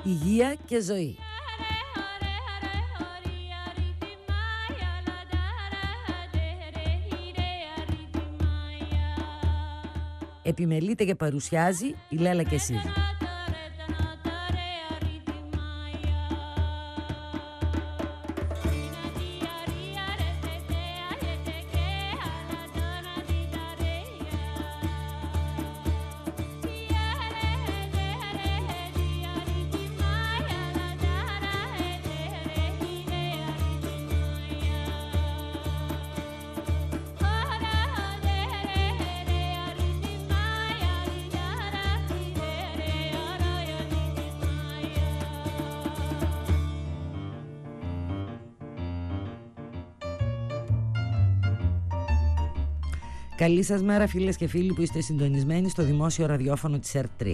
υγεία και ζωή. Επιμελείται και παρουσιάζει η Λέλα Κεσίδου. Καλή σας μέρα φίλες και φίλοι που είστε συντονισμένοι στο δημόσιο ραδιόφωνο της ΕΡΤ3.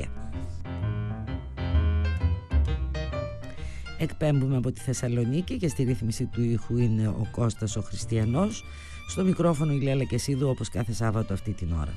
Εκπέμπουμε από τη Θεσσαλονίκη και στη ρύθμιση του ήχου είναι ο Κώστας ο Χριστιανός. Στο μικρόφωνο η Λέλα Κεσίδου όπως κάθε Σάββατο αυτή την ώρα.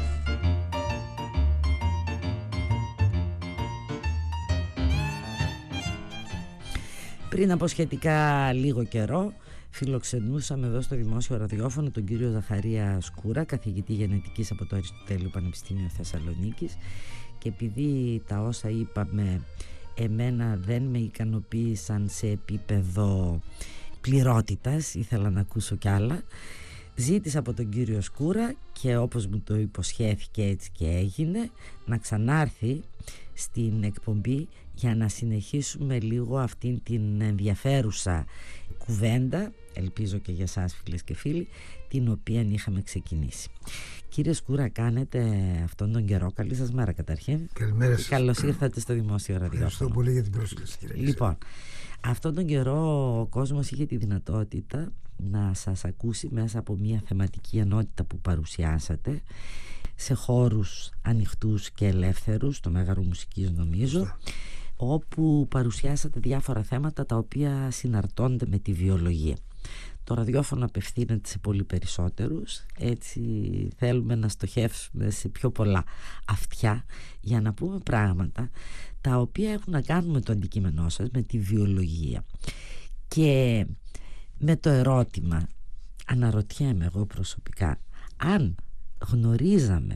Πριν από σχετικά λίγο καιρό φιλοξενούσαμε εδώ στο δημόσιο ραδιόφωνο τον κύριο Ζαχαρία Σκούρα, καθηγητή γενετικής από το Αριστοτέλειο Πανεπιστήμιο Θεσσαλονίκης, και επειδή τα όσα είπαμε εμένα δεν με ικανοποίησαν σε επίπεδο πληρότητας, ήθελα να ακούσω κι άλλα, ζήτησα από τον κύριο Σκούρα, και όπως μου το υποσχέθηκε έτσι και έγινε, να ξανάρθει στην εκπομπή για να συνεχίσουμε λίγο αυτήν την ενδιαφέρουσα κουβέντα, ελπίζω και για σας φίλες και φίλοι, την οποία είχαμε ξεκινήσει. Κύριε Σκούρα, κάνετε αυτόν τον καιρό, καλή σας μέρα καταρχήν. Καλημέρα σας. Καλώς ήρθατε στο δημόσιο ραδιόφωνο. Ευχαριστώ πολύ για την πρόσκληση, κύριε. Λοιπόν, αυτόν τον καιρό ο κόσμος είχε τη δυνατότητα να σας ακούσει μέσα από μια θεματική ενότητα που παρουσιάσατε σε χώρους ανοιχτούς και ελεύθερους, στο Μέγαρο Μουσικής νομίζω, όπου παρουσιάσατε διάφορα θέματα τα οποία συναρτώνται με τη βιολογία. Το ραδιόφωνο απευθύνεται σε πολύ περισσότερους, έτσι θέλουμε να στοχεύσουμε σε πιο πολλά αυτιά για να πούμε πράγματα τα οποία έχουν να κάνουν με το αντικείμενό σας, με τη βιολογία. Και με το ερώτημα, αναρωτιέμαι εγώ προσωπικά, αν γνωρίζαμε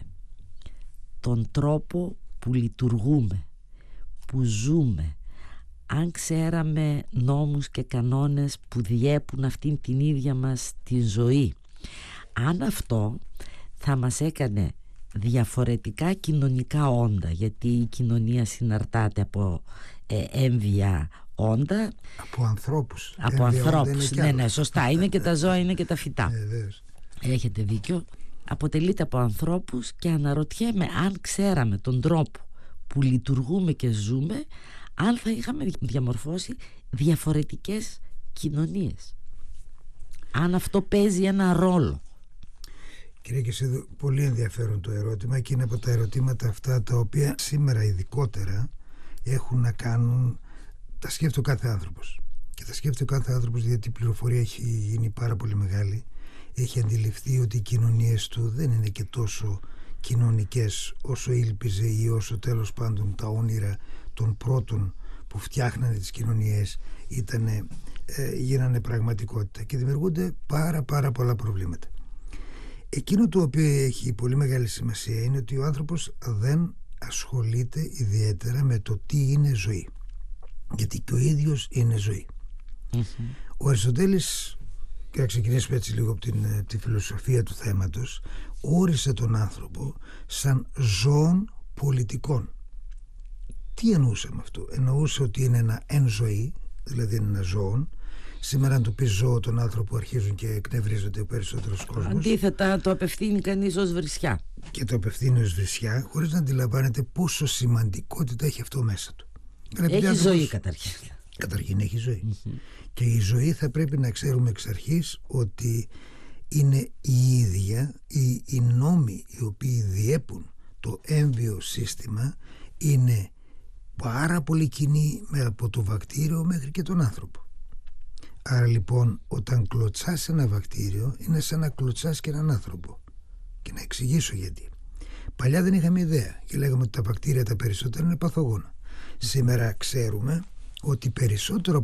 τον τρόπο που λειτουργούμε, που ζούμε, αν ξέραμε νόμους και κανόνες που διέπουν αυτήν την ίδια μας τη ζωή, αν αυτό θα μας έκανε διαφορετικά κοινωνικά όντα, γιατί η κοινωνία συναρτάται από έμβια όντα, από ανθρώπους. Από ανθρώπους, ναι, σωστά, είναι και τα ζώα, είναι και τα φυτά. Έχετε δίκιο. Αποτελείται από ανθρώπους και αναρωτιέμαι αν ξέραμε τον τρόπο που λειτουργούμε και ζούμε, αν θα είχαμε διαμορφώσει διαφορετικές κοινωνίες. Αν αυτό παίζει ένα ρόλο. Κύριε Κεσίδου, πολύ ενδιαφέρον το ερώτημα, και είναι από τα ερωτήματα αυτά τα οποία σήμερα ειδικότερα έχουν να κάνουν, τα σκέφτεται ο κάθε άνθρωπος. Και τα σκέφτεται ο κάθε άνθρωπος γιατί η πληροφορία έχει γίνει πάρα πολύ μεγάλη. Έχει αντιληφθεί ότι οι κοινωνίες του δεν είναι και τόσο κοινωνικές όσο ήλπιζε ή όσο τέλος πάντων τα όνειρα των πρώτων που φτιάχνανε τις κοινωνίες γίνανε πραγματικότητα, και δημιουργούνται πάρα πολλά προβλήματα. Εκείνο το οποίο έχει πολύ μεγάλη σημασία είναι ότι ο άνθρωπος δεν ασχολείται ιδιαίτερα με το τι είναι ζωή, γιατί και ο ίδιος είναι ζωή. Ο Αριστοτέλης, και να ξεκινήσουμε έτσι λίγο από τη φιλοσοφία του θέματος, όρισε τον άνθρωπο σαν ζώων πολιτικών. Τι εννοούσε με αυτό? Εννοούσε ότι είναι ένα εν ζωή, δηλαδή είναι ένα ζώο. Σήμερα αν του πεις ζώο τον άνθρωπο αρχίζουν και εκνευρίζονται ο περισσότερος κόσμος. Αντίθετα το απευθύνει κανείς ως βρισιά. Και το απευθύνει ως βρισιά χωρίς να αντιλαμβάνεται πόσο σημαντικότητα έχει αυτό μέσα του. Έχει ζωή καταρχήν. Καταρχήν έχει ζωή. Και η ζωή θα πρέπει να ξέρουμε εξ αρχής ότι είναι η ίδια, οι νόμοι οι οποίοι διέπουν το έμβιο σύστημα είναι πάρα πολύ κοινοί από το βακτήριο μέχρι και τον άνθρωπο. Άρα λοιπόν όταν κλωτσάς ένα βακτήριο είναι σαν να κλωτσάς και έναν άνθρωπο. Και να εξηγήσω γιατί. Παλιά δεν είχαμε ιδέα και λέγαμε ότι τα βακτήρια τα περισσότερα είναι παθογόνα. Σήμερα ξέρουμε ότι περισσότερο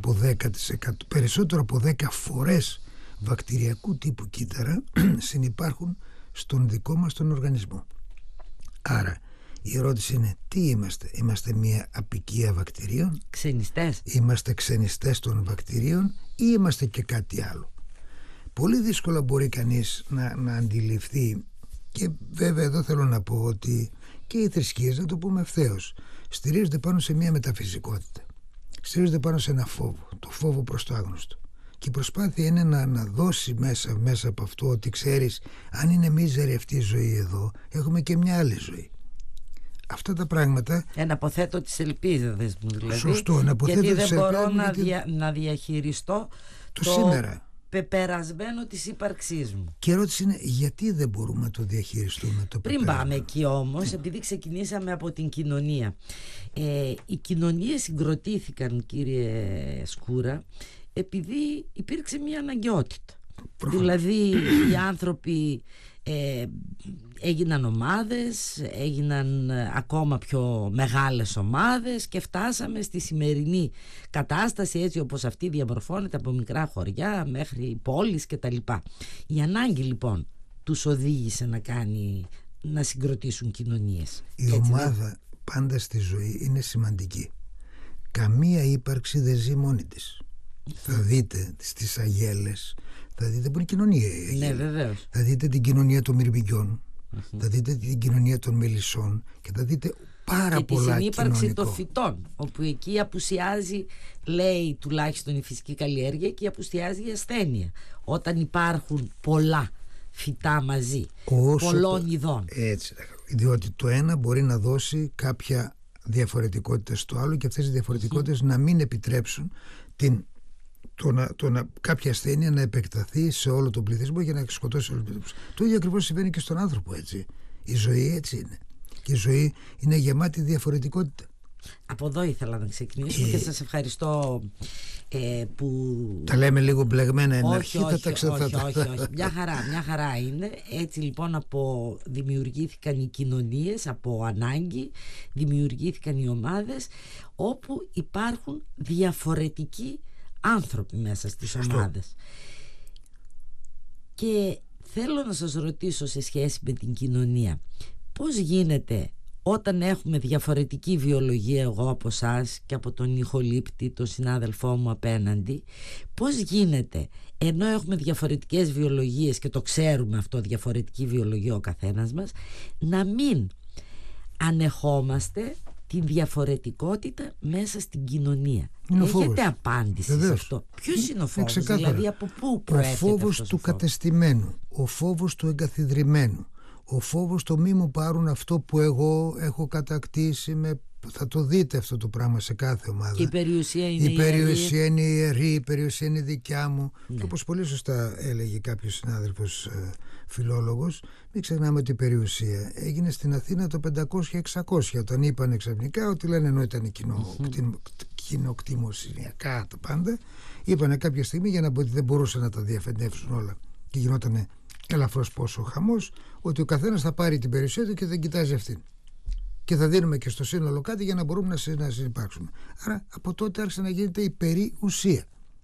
από 10 φορές βακτηριακού τύπου κύτταρα συνυπάρχουν στον δικό μας τον οργανισμό. Άρα η ερώτηση είναι, τι είμαστε? Είμαστε μια αποικία βακτηρίων? Ξενιστές? Είμαστε ξενιστές των βακτηρίων ή είμαστε και κάτι άλλο? Πολύ δύσκολα μπορεί κανείς να αντιληφθεί, και βέβαια εδώ θέλω να πω ότι και οι θρησκείες, να το πούμε ευθέως, στηρίζονται πάνω σε μια μεταφυσικότητα. Στηρίζονται πάνω σε ένα φόβο, το φόβο προς το άγνωστο. Και η προσπάθεια είναι να δώσει μέσα από αυτό ότι, ξέρεις, αν είναι μίζερη αυτή η ζωή εδώ, έχουμε και μια άλλη ζωή. Αυτά τα πράγματα. Εναποθέτω τις ελπίδες μου, δηλαδή. Σωστό, εναποθέτω γιατί τις δεν μπορώ ελπίδες να διαχειριστώ το σήμερα. Πεπερασμένο της ύπαρξής μου. Και η ερώτηση είναι, γιατί δεν μπορούμε να το διαχειριστούμε το Πριν πάμε εκεί όμως, επειδή ξεκινήσαμε από την κοινωνία, οι κοινωνίες συγκροτήθηκαν, κύριε Σκούρα, επειδή υπήρξε μια αναγκαιότητα. Δηλαδή οι άνθρωποι έγιναν ομάδες, έγιναν ακόμα πιο μεγάλες ομάδες και φτάσαμε στη σημερινή κατάσταση έτσι όπως αυτή διαμορφώνεται από μικρά χωριά μέχρι πόλεις κτλ. Η ανάγκη λοιπόν τους οδήγησε να συγκροτήσουν κοινωνίες. Η ομάδα πάντα στη ζωή είναι σημαντική. Καμία ύπαρξη δεν ζει μόνη της. Θα δείτε στις αγέλες, θα δείτε που είναι κοινωνία. Ναι, βεβαίως. Θα δείτε την κοινωνία των μυρμηγκιών, θα δείτε την κοινωνία των μελισσών και θα δείτε πάρα πολλά κοινωνικό. Και τη συνύπαρξη των φυτών, όπου εκεί απουσιάζει, λέει τουλάχιστον η φυσική καλλιέργεια, και απουσιάζει η ασθένεια. Όταν υπάρχουν πολλά φυτά μαζί, πολλών ειδών. Έτσι, διότι το ένα μπορεί να δώσει κάποια διαφορετικότητα στο άλλο και αυτές οι διαφορετικότητες να μην επιτρέψουν κάποια ασθένεια να επεκταθεί σε όλο τον πληθυσμό για να σκοτώσει όλο τον πληθυσμό. Το ίδιο ακριβώς συμβαίνει και στον άνθρωπο, έτσι. Η ζωή έτσι είναι. Και η ζωή είναι γεμάτη διαφορετικότητα. Από εδώ ήθελα να ξεκινήσουμε και σας ευχαριστώ που... Τα λέμε λίγο μπλεγμένα εν αρχή. Όχι. Μια χαρά είναι. Έτσι λοιπόν δημιουργήθηκαν οι κοινωνίες από ανάγκη, δημιουργήθηκαν οι ομάδες όπου υπάρχουν διαφορετικοί άνθρωποι μέσα στις ομάδες. Και θέλω να σας ρωτήσω σε σχέση με την κοινωνία, πώς γίνεται όταν έχουμε διαφορετική βιολογία, εγώ από εσάς και από τον ηχολήπτη, τον συνάδελφό μου απέναντι, πώς γίνεται ενώ έχουμε διαφορετικές βιολογίες και το ξέρουμε αυτό, διαφορετική βιολογία ο καθένας μας, να μην ανεχόμαστε την διαφορετικότητα μέσα στην κοινωνία? Έχετε απάντηση σε αυτό? Ποιος είναι ο φόβος, δηλαδή από πού προέρχεται? Ο φόβος του κατεστημένου, ο φόβος του εγκαθιδρυμένου, ο φόβος το μη μου πάρουν αυτό που εγώ έχω κατακτήσει θα το δείτε αυτό το πράγμα σε κάθε ομάδα. Και η περιουσία είναι ιερή, η περιουσία είναι δικιά μου. Ναι. Και όπως πολύ σωστά έλεγε κάποιος συνάδελφος φιλόλογος, μην ξεχνάμε ότι η περιουσία έγινε στην Αθήνα το 500-600, όταν είπαν ξαφνικά ότι λένε, ενώ ήταν κοινοκτημοσυνιακά τα πάντα, είπανε κάποια στιγμή, για να πω ότι δεν μπορούσαν να τα διαφεντεύσουν όλα και γινόταν ελαφρώς πόσο χαμός, ότι ο καθένας θα πάρει την περιουσία του και δεν κοιτάζει αυτήν. Και θα δίνουμε και στο σύνολο κάτι για να μπορούμε να συνυπάρξουμε. Άρα από τότε άρχισε να γίνεται η περιουσία.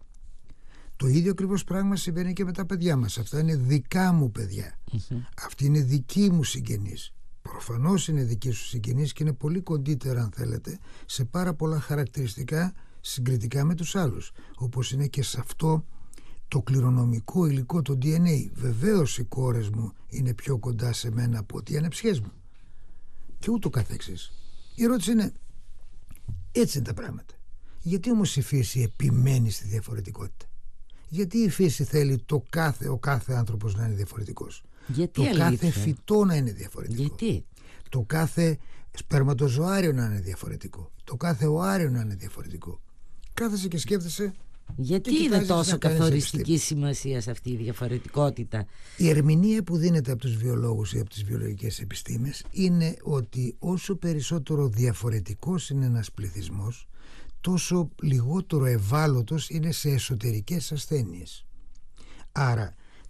Το ίδιο ακριβώς πράγμα συμβαίνει και με τα παιδιά μας. Αυτά είναι δικά μου παιδιά. Αυτή είναι δική μου συγγενής. Προφανώς είναι δική σου συγγενής και είναι πολύ κοντύτερα, αν θέλετε, σε πάρα πολλά χαρακτηριστικά συγκριτικά με τους άλλους. Όπως είναι και σε αυτό το κληρονομικό υλικό, το DNA. Βεβαίως οι κόρες μου είναι πιο κοντά σε μένα από ότι οι ανεψιές μου. Και ούτω καθεξής. Η ερώτηση είναι, έτσι είναι τα πράγματα. Γιατί όμως η φύση επιμένει στη διαφορετικότητα? Γιατί η φύση θέλει ο κάθε άνθρωπος να είναι διαφορετικός? Γιατί το κάθε φυτό να είναι διαφορετικό? Γιατί? Το κάθε σπερματοζωάριο να είναι διαφορετικό? Το κάθε οάριο να είναι διαφορετικό? Κάθεσαι και σκέφτεσαι, γιατί είναι τόσο καθοριστική σημασία σε αυτή η διαφορετικότητα? Η ερμηνεία που δίνεται από τους βιολόγους ή από τις βιολογικές επιστήμες είναι ότι όσο περισσότερο διαφορετικός είναι ένας πληθυσμός, τόσο λιγότερο ευάλωτος είναι σε εσωτερικές ασθένειες. Άρα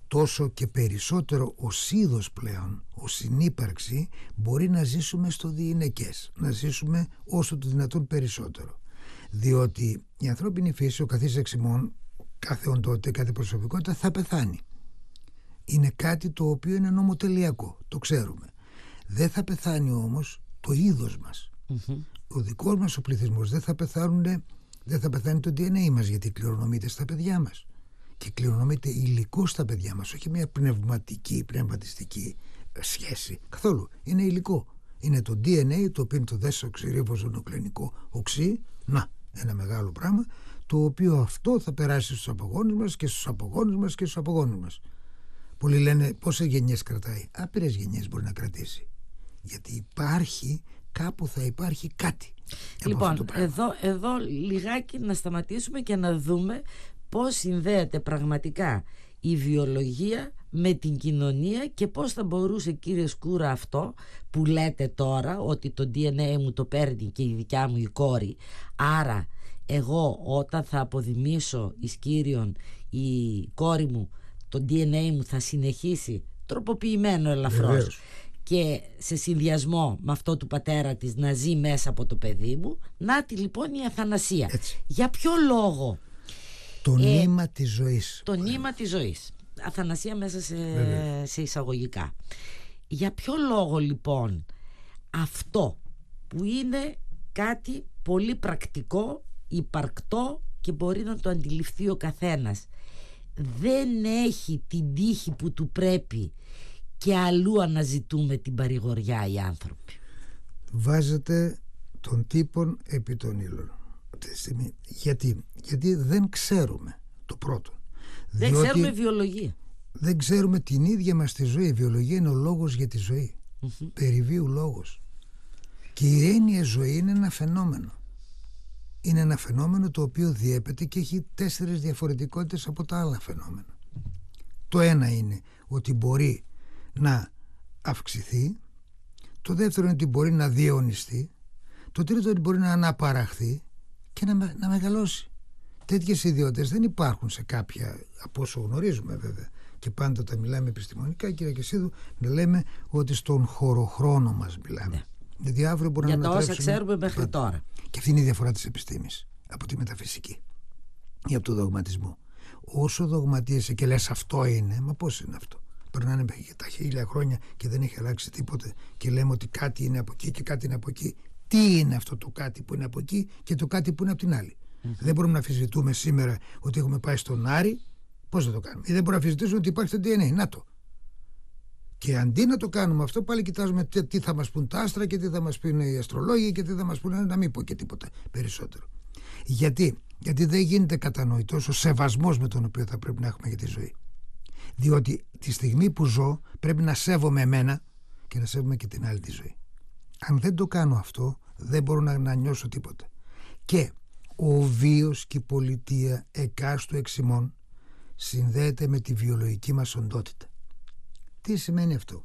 τόσο και περισσότερο ως είδος πλέον, ως συνύπαρξη, μπορεί να ζήσουμε στο διηνεκές, να ζήσουμε όσο το δυνατόν περισσότερο. Διότι η ανθρώπινη φύση, ο καθής εξημών, κάθε οντότητα, κάθε προσωπικότητα θα πεθάνει. Είναι κάτι το οποίο είναι νομοτελειακό, το ξέρουμε. Δεν θα πεθάνει όμως το είδος μας. Ο δικός μας ο πληθυσμός δεν θα πεθάνει το DNA μας, γιατί κληρονομείται στα παιδιά μας. Και κληρονομείται υλικό στα παιδιά μας, όχι μια πνευματιστική σχέση. Καθόλου. Είναι υλικό. Είναι το DNA, το οποίο είναι το δέσοξυρίβοζωνοκληνικό οξύ. Να, ένα μεγάλο πράγμα, το οποίο αυτό θα περάσει στους απογόνους μας και στους απογόνους μας και στους απογόνους μας. Πολλοί λένε πόσες γενιές κρατάει. Άπειρες γενιές μπορεί να κρατήσει. Γιατί υπάρχει, κάπου θα υπάρχει κάτι. Λοιπόν, εδώ λιγάκι να σταματήσουμε και να δούμε πώς συνδέεται πραγματικά η βιολογία με την κοινωνία και πώς θα μπορούσε, κύριε Σκούρα, αυτό που λέτε τώρα, ότι το DNA μου το παίρνει και η δικιά μου η κόρη, άρα εγώ όταν θα αποδημήσω εις Κύριον η κόρη μου, το DNA μου θα συνεχίσει τροποποιημένο ελαφρώς και σε συνδυασμό με αυτό του πατέρα της να ζει μέσα από το παιδί μου. Νάτι λοιπόν η αθανασία. Έτσι. Για ποιο λόγο? Το νήμα της ζωής. Το νήμα της ζωής. Αθανασία μέσα σε εισαγωγικά. Για ποιο λόγο λοιπόν αυτό που είναι κάτι πολύ πρακτικό, υπαρκτό και μπορεί να το αντιληφθεί ο καθένας, δεν έχει την τύχη που του πρέπει και αλλού αναζητούμε την παρηγοριά οι άνθρωποι? Βάζετε τον τύπον επί των ύλων. Γιατί δεν ξέρουμε το πρώτο. Δεν ξέρουμε βιολογία. Δεν ξέρουμε την ίδια μας τη ζωή. Η βιολογία είναι ο λόγος για τη ζωή. Περιβίου λόγος. Και η έννοια ζωή είναι ένα φαινόμενο. Είναι ένα φαινόμενο το οποίο διέπεται και έχει 4 διαφορετικότητες από τα άλλα φαινόμενα. Το ένα είναι ότι μπορεί να αυξηθεί. Το δεύτερο είναι ότι μπορεί να διαιωνιστεί. Το τρίτο είναι ότι μπορεί να αναπαραχθεί και να μεγαλώσει. Τέτοιες ιδιότητες δεν υπάρχουν σε κάποια, από όσο γνωρίζουμε βέβαια. Και πάντα όταν μιλάμε επιστημονικά, κύριε Κεσίδου, να λέμε ότι στον χωροχρόνο μας μιλάμε. Ναι. Δηλαδή αύριο μπορούμε για να τα όσα ξέρουμε μέχρι τώρα. Και αυτή είναι η διαφορά της επιστήμης από τη μεταφυσική ή από το δογματισμό. Όσο δογματίζεσαι και λες αυτό είναι, μα πώς είναι αυτό? Περνάνε τα 1000 χρόνια και δεν έχει αλλάξει τίποτε και λέμε ότι κάτι είναι από εκεί και κάτι είναι από εκεί. Τι είναι αυτό το κάτι που είναι από εκεί και το κάτι που είναι από την άλλη? Δεν μπορούμε να αμφισβητούμε σήμερα ότι έχουμε πάει στον Άρη. Πώς θα το κάνουμε? Ή δεν μπορούμε να αμφισβητήσουμε ότι υπάρχει το DNA. Να το. Και αντί να το κάνουμε αυτό, πάλι κοιτάζουμε τι θα μας πούν τα άστρα και τι θα μας πούν οι αστρολόγοι και τι θα μας πούν. Να μην πω και τίποτα περισσότερο. Γιατί δεν γίνεται κατανοητός ο σεβασμός με τον οποίο θα πρέπει να έχουμε για τη ζωή. Διότι τη στιγμή που ζω πρέπει να σέβομαι εμένα και να σέβομαι και την άλλη τη ζωή. Αν δεν το κάνω αυτό, δεν μπορώ να νιώσω τίποτα. Και ο βίος και η πολιτεία εκάστου εξημών συνδέεται με τη βιολογική μας οντότητα. Τι σημαίνει αυτό?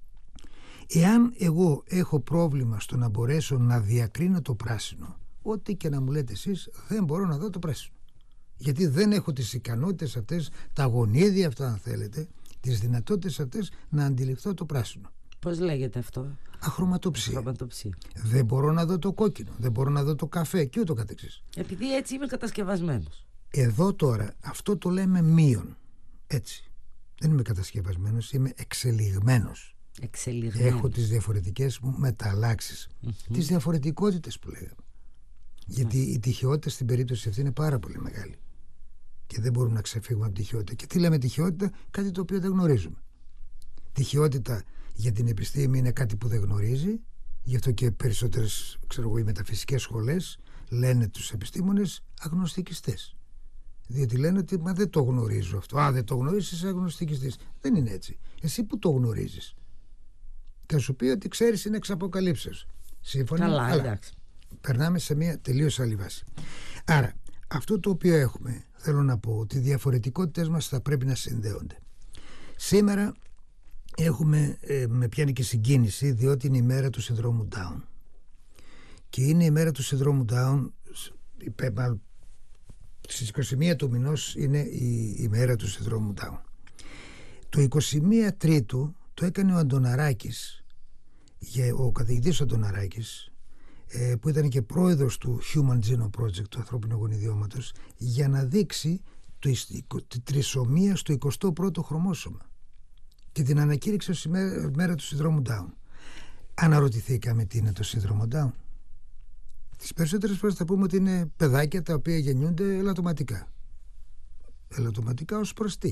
Εάν εγώ έχω πρόβλημα στο να μπορέσω να διακρίνω το πράσινο, ό,τι και να μου λέτε εσείς, δεν μπορώ να δω το πράσινο. Γιατί δεν έχω τις ικανότητες αυτές, τα γονίδια αυτά αν θέλετε, τις δυνατότητες αυτές να αντιληφθώ το πράσινο. Πώς λέγεται αυτό? Αχρωματοψία. Δεν μπορώ να δω το κόκκινο, δεν μπορώ να δω το καφέ και ούτω καθεξής. Επειδή έτσι είμαι κατασκευασμένος. Εδώ τώρα αυτό το λέμε μείον. Έτσι. Δεν είμαι κατασκευασμένος, είμαι εξελιγμένος. Έχω τις διαφορετικές μου μεταλλάξεις. Τις διαφορετικότητες που λέγαμε. Γιατί η τυχαιότητα στην περίπτωση αυτή είναι πάρα πολύ μεγάλη. Και δεν μπορούμε να ξεφύγουμε από τυχαιότητα. Και τι λέμε τυχαιότητα? Κάτι το οποίο δεν γνωρίζουμε. Τυχαιότητα για την επιστήμη είναι κάτι που δεν γνωρίζει. Γι' αυτό και περισσότερες οι μεταφυσικές σχολές λένε τους επιστήμονες αγνωστικιστές. Διότι λένε ότι μα δεν το γνωρίζω αυτό. Δεν το γνωρίζεις, είσαι αγνωστικιστής. Δεν είναι έτσι. Εσύ που το γνωρίζεις? Θα σου πει ότι ξέρεις είναι εξ αποκαλύψεως. Σύμφωνα. Καλά, εντάξει. Περνάμε σε μια τελείως άλλη βάση. Άρα, αυτό το οποίο έχουμε, θέλω να πω ότι οι διαφορετικότητες μας θα πρέπει να συνδέονται. Σήμερα με πιάνει και συγκίνηση, διότι είναι η μέρα του συνδρόμου Down. Και είναι η μέρα του συνδρόμου Down, στις 21 του μηνός είναι η μέρα του συνδρόμου Down. Το 21 Τρίτου το έκανε ο Αντωναράκης, ο καθηγητής Αντωναράκης, που ήταν και πρόεδρος του Human Genome Project, του ανθρώπινου γονιδιώματος, για να δείξει τη τρισομία στο 21ο χρωμόσωμα και την ανακήρυξε ως μέρα του συνδρόμου Down. Αναρωτηθήκαμε τι είναι το σύνδρομο Down? Τις περισσότερες φορές θα πούμε ότι είναι παιδάκια τα οποία γεννιούνται ελαττωματικά. Ελαττωματικά ως προς τι?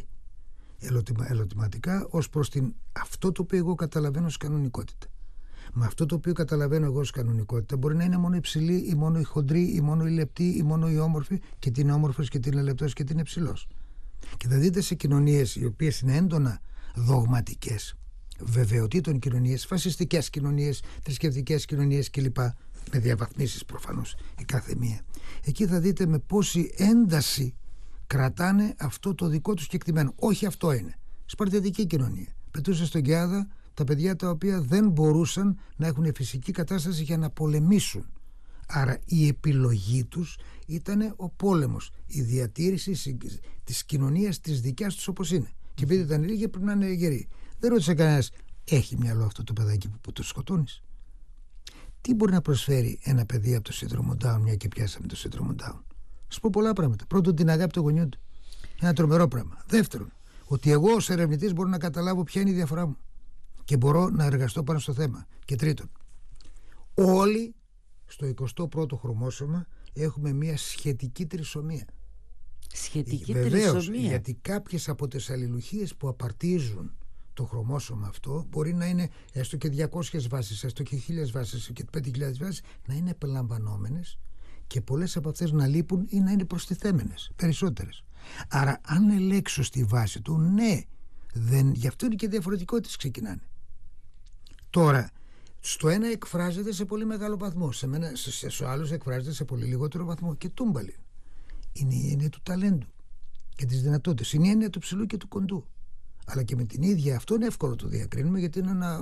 Ελαττωματικά ως προς αυτό το οποίο εγώ καταλαβαίνω ως κανονικότητα. Με αυτό το οποίο καταλαβαίνω εγώ ως κανονικότητα μπορεί να είναι μόνο υψηλή ή μόνο η χοντρή ή μόνο η λεπτή ή μόνο η όμορφη, και τι είναι όμορφος και τι είναι λεπτός και τι είναι υψηλός. Και θα δείτε σε κοινωνίες οι οποίες είναι έντονα δογματικές, βεβαιοτήτων κοινωνίες, φασιστικές κοινωνίες, θρησκευτικές κοινωνίες κλπ. Με διαβαθμίσεις προφανώς η κάθε μία. Εκεί θα δείτε με πόση ένταση κρατάνε αυτό το δικό τους κεκτημένο. Όχι, αυτό είναι σπαρτιατική κοινωνία. Πετούσε στον Κιάδα τα παιδιά τα οποία δεν μπορούσαν να έχουν φυσική κατάσταση για να πολεμήσουν. Άρα η επιλογή τους ήταν ο πόλεμος, η διατήρηση της κοινωνίας της δικιάς τους όπως είναι. Και επειδή ήταν λίγοι πρέπει να είναι γεροί. Δεν ρώτησε κανένας, έχει μυαλό αυτό το παιδάκι που το σκοτώνεις? Τι μπορεί να προσφέρει ένα παιδί από το σύνδρομο Down, μια και πιάσαμε το σύνδρομο Down? Σου πω πολλά πράγματα. Πρώτον, την αγάπη των γονιών του. Ένα τρομερό πράγμα. Δεύτερον, ότι εγώ ως ερευνητής μπορώ να καταλάβω ποια είναι η διαφορά μου και μπορώ να εργαστώ πάνω στο θέμα. Και τρίτον, όλοι στο 21ο χρωμόσωμα έχουμε μια σχετική τρισομία. Σχετική βεβαίως, τρισομία. γιατί κάποιες από τις αλληλουχίες που απαρτίζουν το χρωμόσωμα αυτό μπορεί να είναι έστω και 200 βάσεις, έστω και 1000 βάσεις και 5.000 βάσεις, να είναι επαναλαμβανόμενες και πολλές από αυτές να λείπουν ή να είναι προστιθέμενες, περισσότερες. Άρα αν ελέγξω στη βάση του, ναι, γι' αυτό είναι και διαφορετικότητες ξεκινάνε. Τώρα, στο ένα εκφράζεται σε πολύ μεγάλο βαθμό, σε άλλους εκφράζεται σε πολύ λιγότερο βαθμό, και τούμπαλιν. Είναι η έννοια του ταλέντου και της δυνατότητας. Είναι η έννοια του ψηλού και του κοντού. Αλλά και με την ίδια αυτό είναι εύκολο το διακρίνουμε, γιατί είναι ένα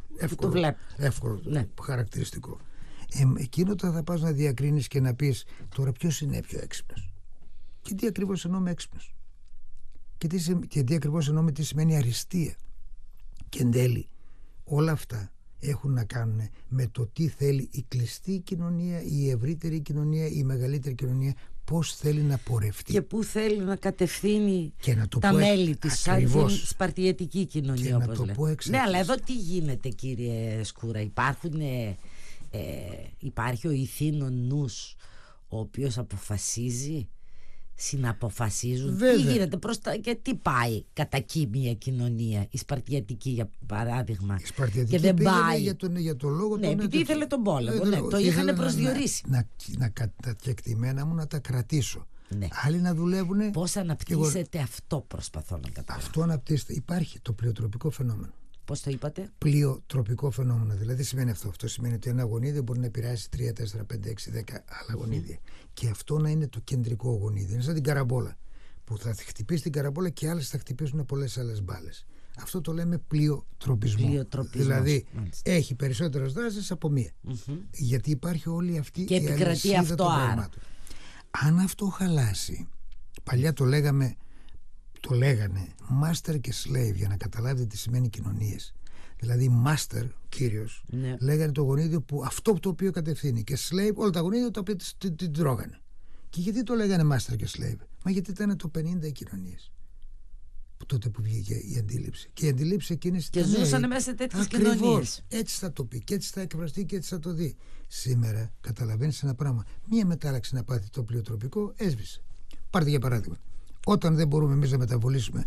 εύκολο ναι. χαρακτηριστικό. Εκείνο θα πας να διακρίνεις και να πεις τώρα ποιος είναι πιο έξυπνος και τι ακριβώς εννοώ με έξυπνος και τι ακριβώς εννοώ με τι σημαίνει αριστεία. Και εν τέλει όλα αυτά έχουν να κάνουν με το τι θέλει η κλειστή κοινωνία, η ευρύτερη κοινωνία, η μεγαλύτερη κοινωνία, πώς θέλει να πορευτεί και πού θέλει να κατευθύνει και να το τα μέλη της, σαν την σπαρτιατική κοινωνία, και όπως να το λέμε. Ναι, αλλά εδώ τι γίνεται, κύριε Σκούρα? Υπάρχει ο ηθήνων νους ο οποίος αποφασίζει, συναποφασίζουν? Βέβαια. Τι γίνεται και τι πάει κατά κείμια κοινωνία? Η σπαρτιατική, για παράδειγμα, η σπαρτιατική και δεν πάει για το λόγο, ναι, επειδή ήθελε τον πόλεμο, το είχαν προσδιορίσει τα κεκτημένα μου να τα κρατήσω, ναι. Άλλοι να δουλεύουν. Πώς αναπτύσσεται αυτό, προσπαθώ να καταλάβω? Αυτό αναπτύσσεται. Υπάρχει το πλειοτροπικό φαινόμενο. Πώς το είπατε? Πλειοτροπικό φαινόμενο. Δηλαδή σημαίνει αυτό. Αυτό σημαίνει ότι ένα γονίδιο μπορεί να επηρεάσει 3, 4, 5, 6, 10 άλλα γονίδια. Και αυτό να είναι το κεντρικό γονίδιο. Είναι σαν την καραμπόλα. Που θα χτυπήσει την καραμπόλα και άλλες θα χτυπήσουν πολλές άλλες μπάλες. Αυτό το λέμε πλειοτροπισμό. Δηλαδή έχει περισσότερες δράσεις από μία. Γιατί υπάρχει όλη αυτή και η αλυσίδα των πραγμάτων. Αν αυτό χαλάσει, παλιά το λέγανε master και slave, για να καταλάβετε τι σημαίνει κοινωνίες. Δηλαδή master, κύριος, ναι. Λέγανε το γονίδιο που αυτό το οποίο κατευθύνει, και slave όλα τα γονίδια τα οποία την τρώγανε. Και γιατί το λέγανε master και slave? Μα γιατί ήταν το 50 οι κοινωνίες τότε που βγήκε η αντίληψη. Και η αντίληψη εκείνης και ζούσαν μέσα σε τέτοιες κοινωνίες. Έτσι θα το πει και έτσι θα εκφραστεί και έτσι θα το δει. Σήμερα καταλαβαίνεις ένα πράγμα. Μία μετάλλαξη να πάθει το πλειοτροπικό, έσβησε. Πάρτε για παράδειγμα. Όταν δεν μπορούμε εμείς να μεταβολήσουμε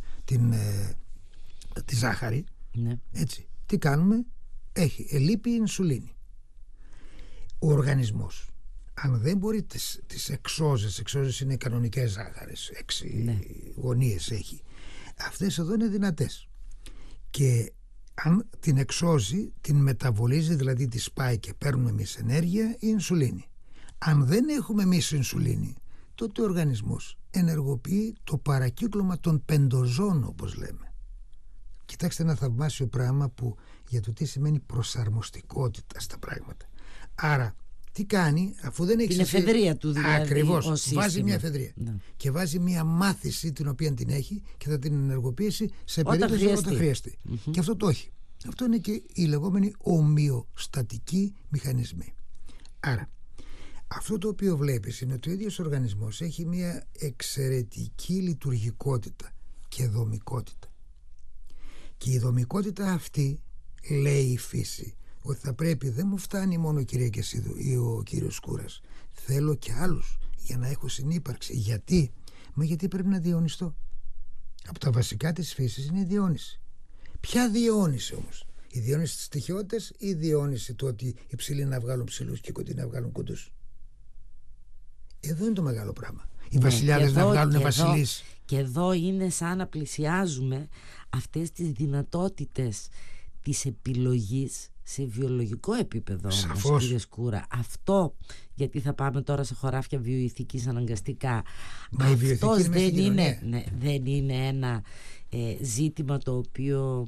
τη ζάχαρη, ναι. Έτσι, τι κάνουμε? Ελείπει η ινσουλίνη. Ο οργανισμός, αν δεν μπορεί τις εξώζες είναι οι κανονικές ζάχαρες, 6 ναι. γωνίες έχει. Αυτές εδώ είναι δυνατές. Και αν την εξώζει, την μεταβολίζει, δηλαδή τη σπάει και παίρνουμε εμείς ενέργεια, η ινσουλίνη. Αν δεν έχουμε εμείς ινσουλίνη, τότε ο οργανισμός ενεργοποιεί το παρακύκλωμα των πεντοζών, όπως λέμε. Κοιτάξτε ένα θαυμάσιο πράγμα που για το τι σημαίνει προσαρμοστικότητα στα πράγματα. Άρα Τι κάνει, αφού δεν έχει την εφεδρεία του δηλαδή. Ακριβώς, βάζει μια εφεδρεία. Ναι. Και βάζει μια μάθηση την οποία την έχει και θα την ενεργοποιήσει σε περίπτωση όταν χρειαστεί. Και αυτό το έχει. Αυτό είναι και οι λεγόμενοι ομοιοστατικοί μηχανισμοί. Άρα, αυτό το οποίο βλέπεις είναι ότι ο ίδιος ο οργανισμός έχει μια εξαιρετική λειτουργικότητα και δομικότητα. Και η δομικότητα αυτή, λέει η φύση, ότι θα πρέπει, δεν μου φτάνει μόνο η κυρία Κεσίδου ή ο κύριος Σκούρας, θέλω και άλλους για να έχω συνύπαρξη. Γιατί? Γιατί πρέπει να διαιωνιστώ. Από τα βασικά της φύσης είναι η διαιώνιση. Ποια διαιώνιση όμως? Η διαιώνιση της τυχαιότητας ή η διαιώνιση του ότι οι ψηλοί να βγάλουν ψηλούς και οι κοντοί να βγάλουν κοντούς? Εδώ είναι το μεγάλο πράγμα. Οι βασιλιάδες να βγάλουν βασιλείς. Και εδώ είναι σαν να πλησιάζουμε αυτές τις δυνατότητες της επιλογής σε βιολογικό επίπεδο. Όμως, κύριε Σκούρα, αυτό, γιατί θα πάμε τώρα σε χωράφια βιοειθικής αναγκαστικά, αυτός δεν είναι ένα ζήτημα το οποίο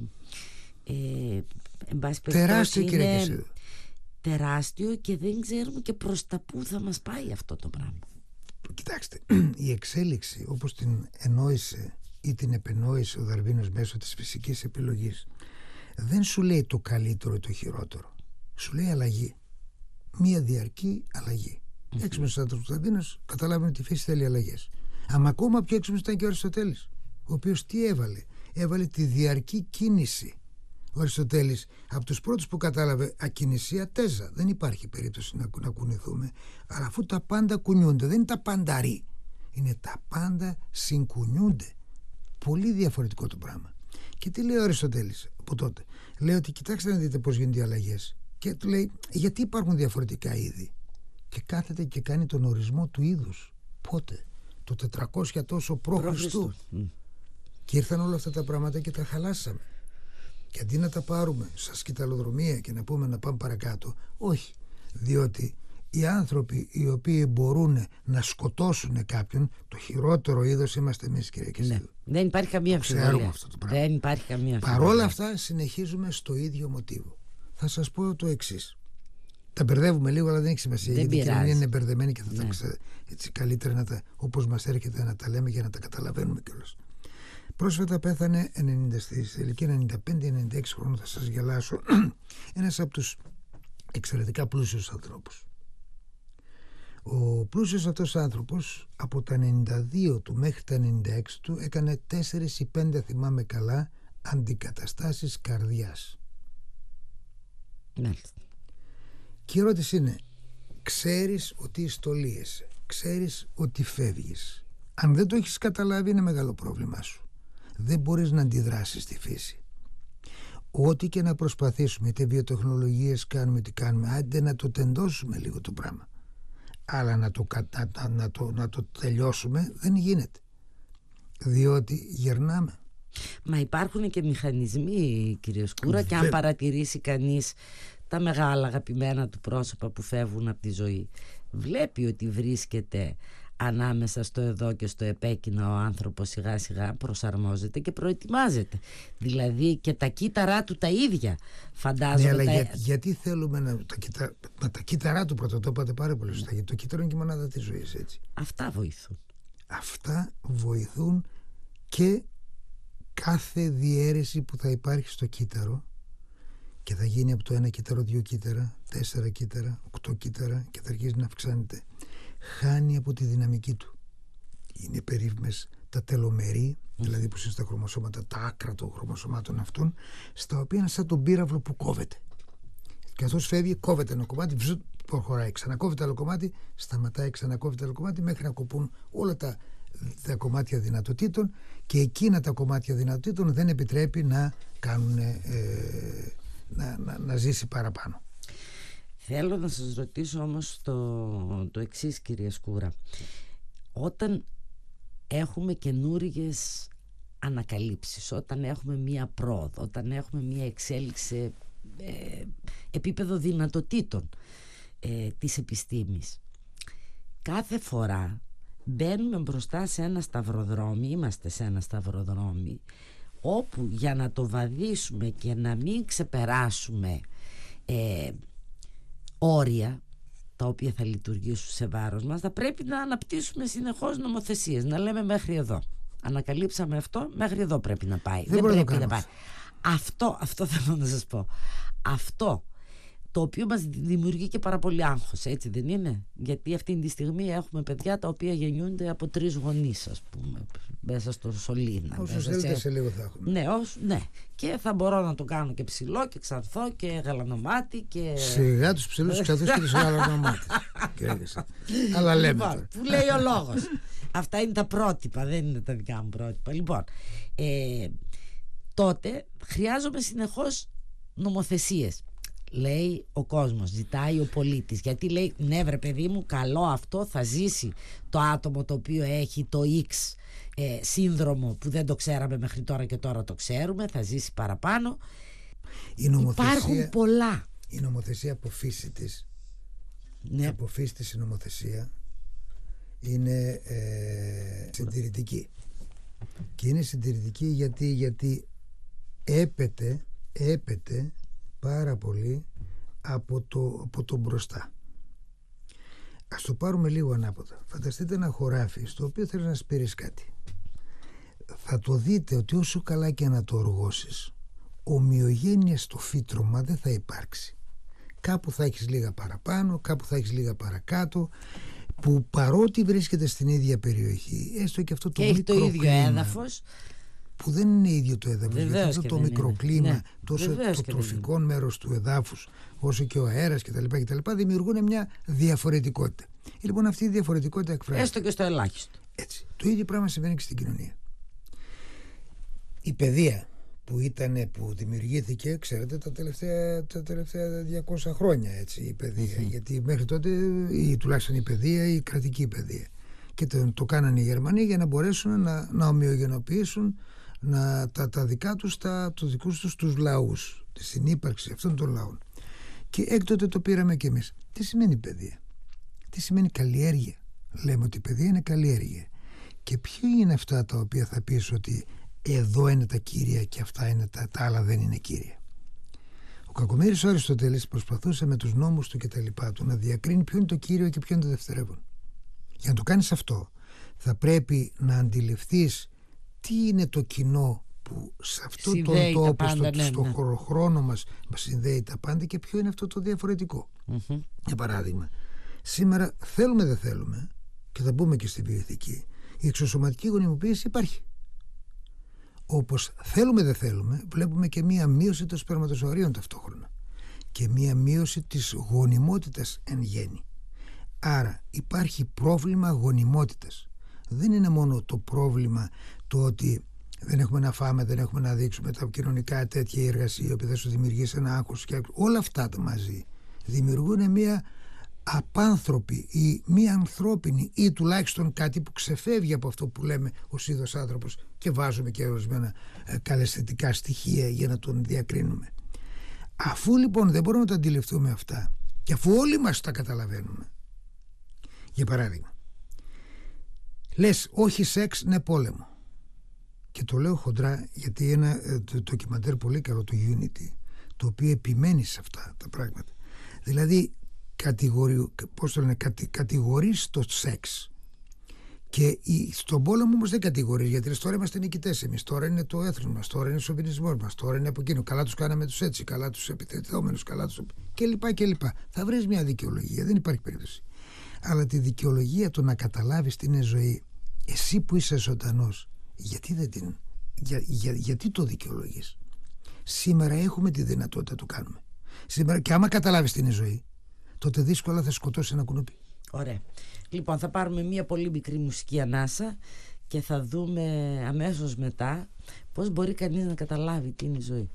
εν πάση περιπτώσει είναι τεράστιο και δεν ξέρουμε και προς τα πού θα μας πάει αυτό το πράγμα. Κοιτάξτε, η εξέλιξη όπως την ενόησε ή την επενόησε ο Δαρβίνος μέσω της φυσικής επιλογής δεν σου λέει το καλύτερο ή το χειρότερο. Σου λέει αλλαγή. Μία διαρκή αλλαγή. Έξυπνος άνθρωπος του Δαρβίνος καταλάβαινε ότι η φύση θέλει αλλαγές. Αλλά ακόμα πιο έξυπνος ήταν και ο Αριστοτέλης, ο οποίος τι έβαλε? Έβαλε τη διαρκή κίνηση. Ο Αριστοτέλης από τους πρώτους που κατάλαβε ακινησία τέζα. Δεν υπάρχει περίπτωση να κουνηθούμε. Αλλά αφού τα πάντα κουνιούνται, δεν είναι τα πάντα ρί. Είναι τα πάντα συγκουνιούνται. Πολύ διαφορετικό το πράγμα. Και τι λέει ο Αριστοτέλης από τότε? Λέει ότι κοιτάξτε να δείτε πώς γίνονται οι αλλαγές. Και του λέει γιατί υπάρχουν διαφορετικά είδη. Και κάθεται και κάνει τον ορισμό του είδους. Πότε? Το 400 τόσο π.Χ. Και ήρθαν όλα αυτά τα πράγματα και τα χαλάσαμε. Και αντί να τα πάρουμε σαν σκυταλοδρομία και να πούμε να πάμε παρακάτω, όχι. Διότι οι άνθρωποι οι οποίοι μπορούν να σκοτώσουν κάποιον, το χειρότερο είδος είμαστε εμείς, κυρία Κεσίδου. Ναι. Δεν υπάρχει καμία αμφιβολία. Δεν υπάρχει καμία αμφιβολία. Παρόλα αυτά συνεχίζουμε στο ίδιο μοτίβο. Θα σας πω το εξής. Τα μπερδεύουμε λίγο, αλλά δεν έχει σημασία. Γιατί η κοινωνία είναι μπερδεμένη και θα τα ξέρετε. Έτσι καλύτερα όπως μας έρχεται να τα λέμε για να τα καταλαβαίνουμε κιόλας. Πρόσφατα πέθανε στη ηλικία 95-96 χρόνων, θα σας γελάσω, ένας από τους εξαιρετικά πλούσιους ανθρώπους. Ο πλούσιος αυτός άνθρωπος από τα 92 του μέχρι τα 96 του έκανε 4 ή 5, θυμάμαι καλά, αντικαταστάσεις καρδιάς. Μάλιστα. Και η ερώτηση είναι, ξέρεις ότι στολίεσαι, ξέρεις ότι φεύγεις. Αν δεν το έχεις καταλάβει είναι μεγάλο πρόβλημά σου. Δεν μπορείς να αντιδράσεις στη φύση. Ό,τι και να προσπαθήσουμε, είτε βιοτεχνολογίες κάνουμε, τι κάνουμε, άντε να το τεντώσουμε λίγο το πράγμα. Αλλά να το τελειώσουμε δεν γίνεται. Διότι γερνάμε. Μα υπάρχουν και μηχανισμοί, κύριε Σκούρα, και αν παρατηρήσει κανείς τα μεγάλα αγαπημένα του πρόσωπα που φεύγουν από τη ζωή, βλέπει ότι βρίσκεται ανάμεσα στο εδώ και στο επέκεινα. Ο άνθρωπος σιγά σιγά προσαρμόζεται και προετοιμάζεται. Δηλαδή και τα κύτταρά του τα ίδια, φαντάζομαι. Ναι, αλλά γιατί θέλουμε τα κύτταρά του πρώτα, το είπατε πάρα πολύ σωστά, γιατί το κύτταρο είναι και η μονάδα της ζωής, έτσι. Αυτά βοηθούν. Αυτά βοηθούν και κάθε διαίρεση που θα υπάρχει στο κύτταρο, και θα γίνει από το 1 κύτταρο 2 κύτταρα, 4 κύτταρα, 8 κύτταρα και θα αρχίσει να αυξάνεται. Χάνει από τη δυναμική του. Είναι περίφημες τα τελομερή, δηλαδή που είναι στα χρωμοσώματα, τα άκρα των χρωμοσωμάτων αυτών, στα οποία είναι σαν τον πύραυλο που κόβεται. Και αυτός φεύγει, κόβεται ένα κομμάτι, προχωράει, ξανακόβεται άλλο κομμάτι, σταματάει, ξανακόβεται άλλο κομμάτι, μέχρι να κοπούν όλα τα κομμάτια δυνατοτήτων, και εκείνα τα κομμάτια δυνατοτήτων δεν επιτρέπει να κάνουν, να ζήσει παραπάνω. Θέλω να σας ρωτήσω όμως το εξής, κύριε Σκούρα. Όταν έχουμε καινούργιες ανακαλύψεις, όταν έχουμε μία πρόοδο, όταν έχουμε μία εξέλιξη σε επίπεδο δυνατοτήτων της επιστήμης, κάθε φορά μπαίνουμε μπροστά σε ένα σταυροδρόμι, είμαστε σε ένα σταυροδρόμι, όπου για να το βαδίσουμε και να μην ξεπεράσουμε όρια, τα οποία θα λειτουργήσουν σε βάρος μας. Θα πρέπει να αναπτύσσουμε συνεχώς νομοθεσίες, να λέμε μέχρι εδώ. Ανακαλύψαμε αυτό, μέχρι εδώ πρέπει να πάει. Δεν πρέπει να πάει. Αυτό θέλω να σας πω. Αυτό το οποίο μας δημιουργεί και πάρα πολύ άγχος, έτσι δεν είναι? Γιατί αυτή τη στιγμή έχουμε παιδιά τα οποία γεννιούνται από 3 γονείς, ας πούμε, μέσα στο σωλήνα. Όσο θέλετε σε λίγο θα έχουμε. Ναι. Και θα μπορώ να το κάνω και ψηλό και ξανθό και γαλανομάτι και... Σιγά τους ψηλούς ξανθούς και τους γαλανομάτες. Αλλά λέμε λοιπόν, τώρα. που λέει ο λόγος. Αυτά είναι τα πρότυπα, δεν είναι τα δικά μου πρότυπα. Λοιπόν, τότε χρειάζομαι συνεχώς νομοθεσίες. Λέει ο κόσμος, ζητάει ο πολίτης. Γιατί λέει, ναι βρε παιδί μου, καλό αυτό, θα ζήσει το άτομο το οποίο έχει το X σύνδρομο που δεν το ξέραμε μέχρι τώρα και τώρα το ξέρουμε, θα ζήσει παραπάνω. Υπάρχουν πολλά. Η νομοθεσία από φύση της, από φύση της η νομοθεσία είναι συντηρητική. Και είναι συντηρητική γιατί έπεται πάρα πολύ από το μπροστά. Ας το πάρουμε λίγο ανάποδα. Φανταστείτε ένα χωράφι στο οποίο θέλεις να σπείρεις κάτι. Θα το δείτε ότι όσο καλά και να το οργώσεις, ομοιογένεια στο φύτρωμα δεν θα υπάρξει. Κάπου θα έχεις λίγα παραπάνω, κάπου θα έχεις λίγα παρακάτω, που παρότι βρίσκεται στην ίδια περιοχή, έστω και αυτό το μικροκλίμα, το ίδιο έδαφος, που δεν είναι ίδιο το έδαφος, γιατί αυτό το μικροκλίμα, ναι, τόσο το τροφικό μέρος του εδάφους όσο και ο αέρας κτλ. Δημιουργούν μια διαφορετικότητα. Λοιπόν, αυτή η διαφορετικότητα εκφράζεται έστω και στο ελάχιστο. Έτσι. Το ίδιο πράγμα συμβαίνει και στην κοινωνία. Η παιδεία που δημιουργήθηκε, ξέρετε, τα τελευταία 200 χρόνια, έτσι, η παιδεία. Γιατί μέχρι τότε, τουλάχιστον η παιδεία, η κρατική παιδεία. Και το κάνανε οι Γερμανοί για να μπορέσουν να ομοιογενοποιήσουν τα δικά τους τους λαούς, τη συνύπαρξη αυτών των λαών. Και έκτοτε το πήραμε κι εμείς. Τι σημαίνει παιδεία? Τι σημαίνει καλλιέργεια? Λέμε ότι η παιδεία είναι καλλιέργεια. Και ποια είναι αυτά τα οποία θα πεις ότι εδώ είναι τα κύρια και αυτά είναι τα άλλα δεν είναι κύρια? Ο Κακομοίρης ο Αριστοτέλης προσπαθούσε με τους νόμους του και τα λοιπά του να διακρίνει ποιο είναι το κύριο και ποιο είναι το δευτερεύον. Για να το κάνεις αυτό θα πρέπει να αντιληφθείς τι είναι το κοινό που σε αυτό τον τόπο, στο χρόνο μας συνδέει τα πάντα, και ποιο είναι αυτό το διαφορετικό. Για παράδειγμα, σήμερα θέλουμε δεν θέλουμε, και θα μπούμε και στην βιοειθική, η εξωσωματική γονιμοποίηση υπάρχει. Όπως θέλουμε δεν θέλουμε, βλέπουμε και μία μείωση των σπερματοζωαρίων ταυτόχρονα και μία μείωση της γονιμότητας εν γέννη. Άρα υπάρχει πρόβλημα γονιμότητας. Δεν είναι μόνο το πρόβλημα το ότι δεν έχουμε να φάμε, δεν έχουμε να δείξουμε τα κοινωνικά τέτοια εργασία που θα σου δημιουργήσει ένα άγχος, και όλα αυτά τα μαζί δημιουργούν μια απάνθρωπη ή μια ανθρώπινη, ή τουλάχιστον κάτι που ξεφεύγει από αυτό που λέμε ως είδος άνθρωπος, και βάζουμε και ορισμένα καλαισθητικά στοιχεία για να τον διακρίνουμε. Αφού λοιπόν δεν μπορούμε να τα αντιληφθούμε αυτά, και αφού όλοι μας τα καταλαβαίνουμε, για παράδειγμα, λες όχι σεξ, ναι πόλεμο. Και το λέω χοντρά γιατί ένα ντοκιμαντέρ πολύ καλό, το Unity, το οποίο επιμένει σε αυτά τα πράγματα. Δηλαδή κατηγορείς το σεξ, και στον πόλεμο όμως δεν κατηγορείς, γιατί τώρα είμαστε νικητές εμείς, τώρα είναι το έθνος μας, τώρα είναι ο σοβινισμός μας, τώρα είναι από εκείνο, καλά τους κάναμε τους έτσι, καλά τους επιτεθόμενους, καλά τους κλπ. Θα βρεις μια δικαιολογία, δεν υπάρχει περίπτωση. Αλλά τη δικαιολογία, το να καταλάβεις τι είναι ζωή, εσύ που είσαι ζωντανός, γιατί το δικαιολογείς? Σήμερα έχουμε τη δυνατότητα να το κάνουμε. Σήμερα, και άμα καταλάβεις τι είναι ζωή, τότε δύσκολα θα σκοτώσει ένα κουνούπι. Ωραία. Λοιπόν, θα πάρουμε μια πολύ μικρή μουσική ανάσα και θα δούμε αμέσως μετά πώς μπορεί κανείς να καταλάβει τι είναι η ζωή.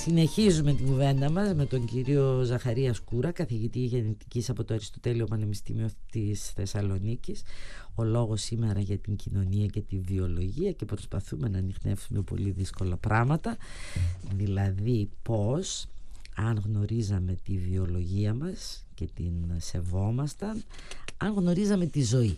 Συνεχίζουμε την κουβέντα μας με τον κύριο Ζαχαρία Σκούρα, καθηγητή γενετικής από το Αριστοτέλειο Πανεπιστήμιο της Θεσσαλονίκης. Ο λόγος σήμερα για την κοινωνία και τη βιολογία, και προσπαθούμε να ανιχνεύσουμε πολύ δύσκολα πράγματα. Δηλαδή πώς, αν γνωρίζαμε τη βιολογία μας και την σεβόμασταν, αν γνωρίζαμε τη ζωή,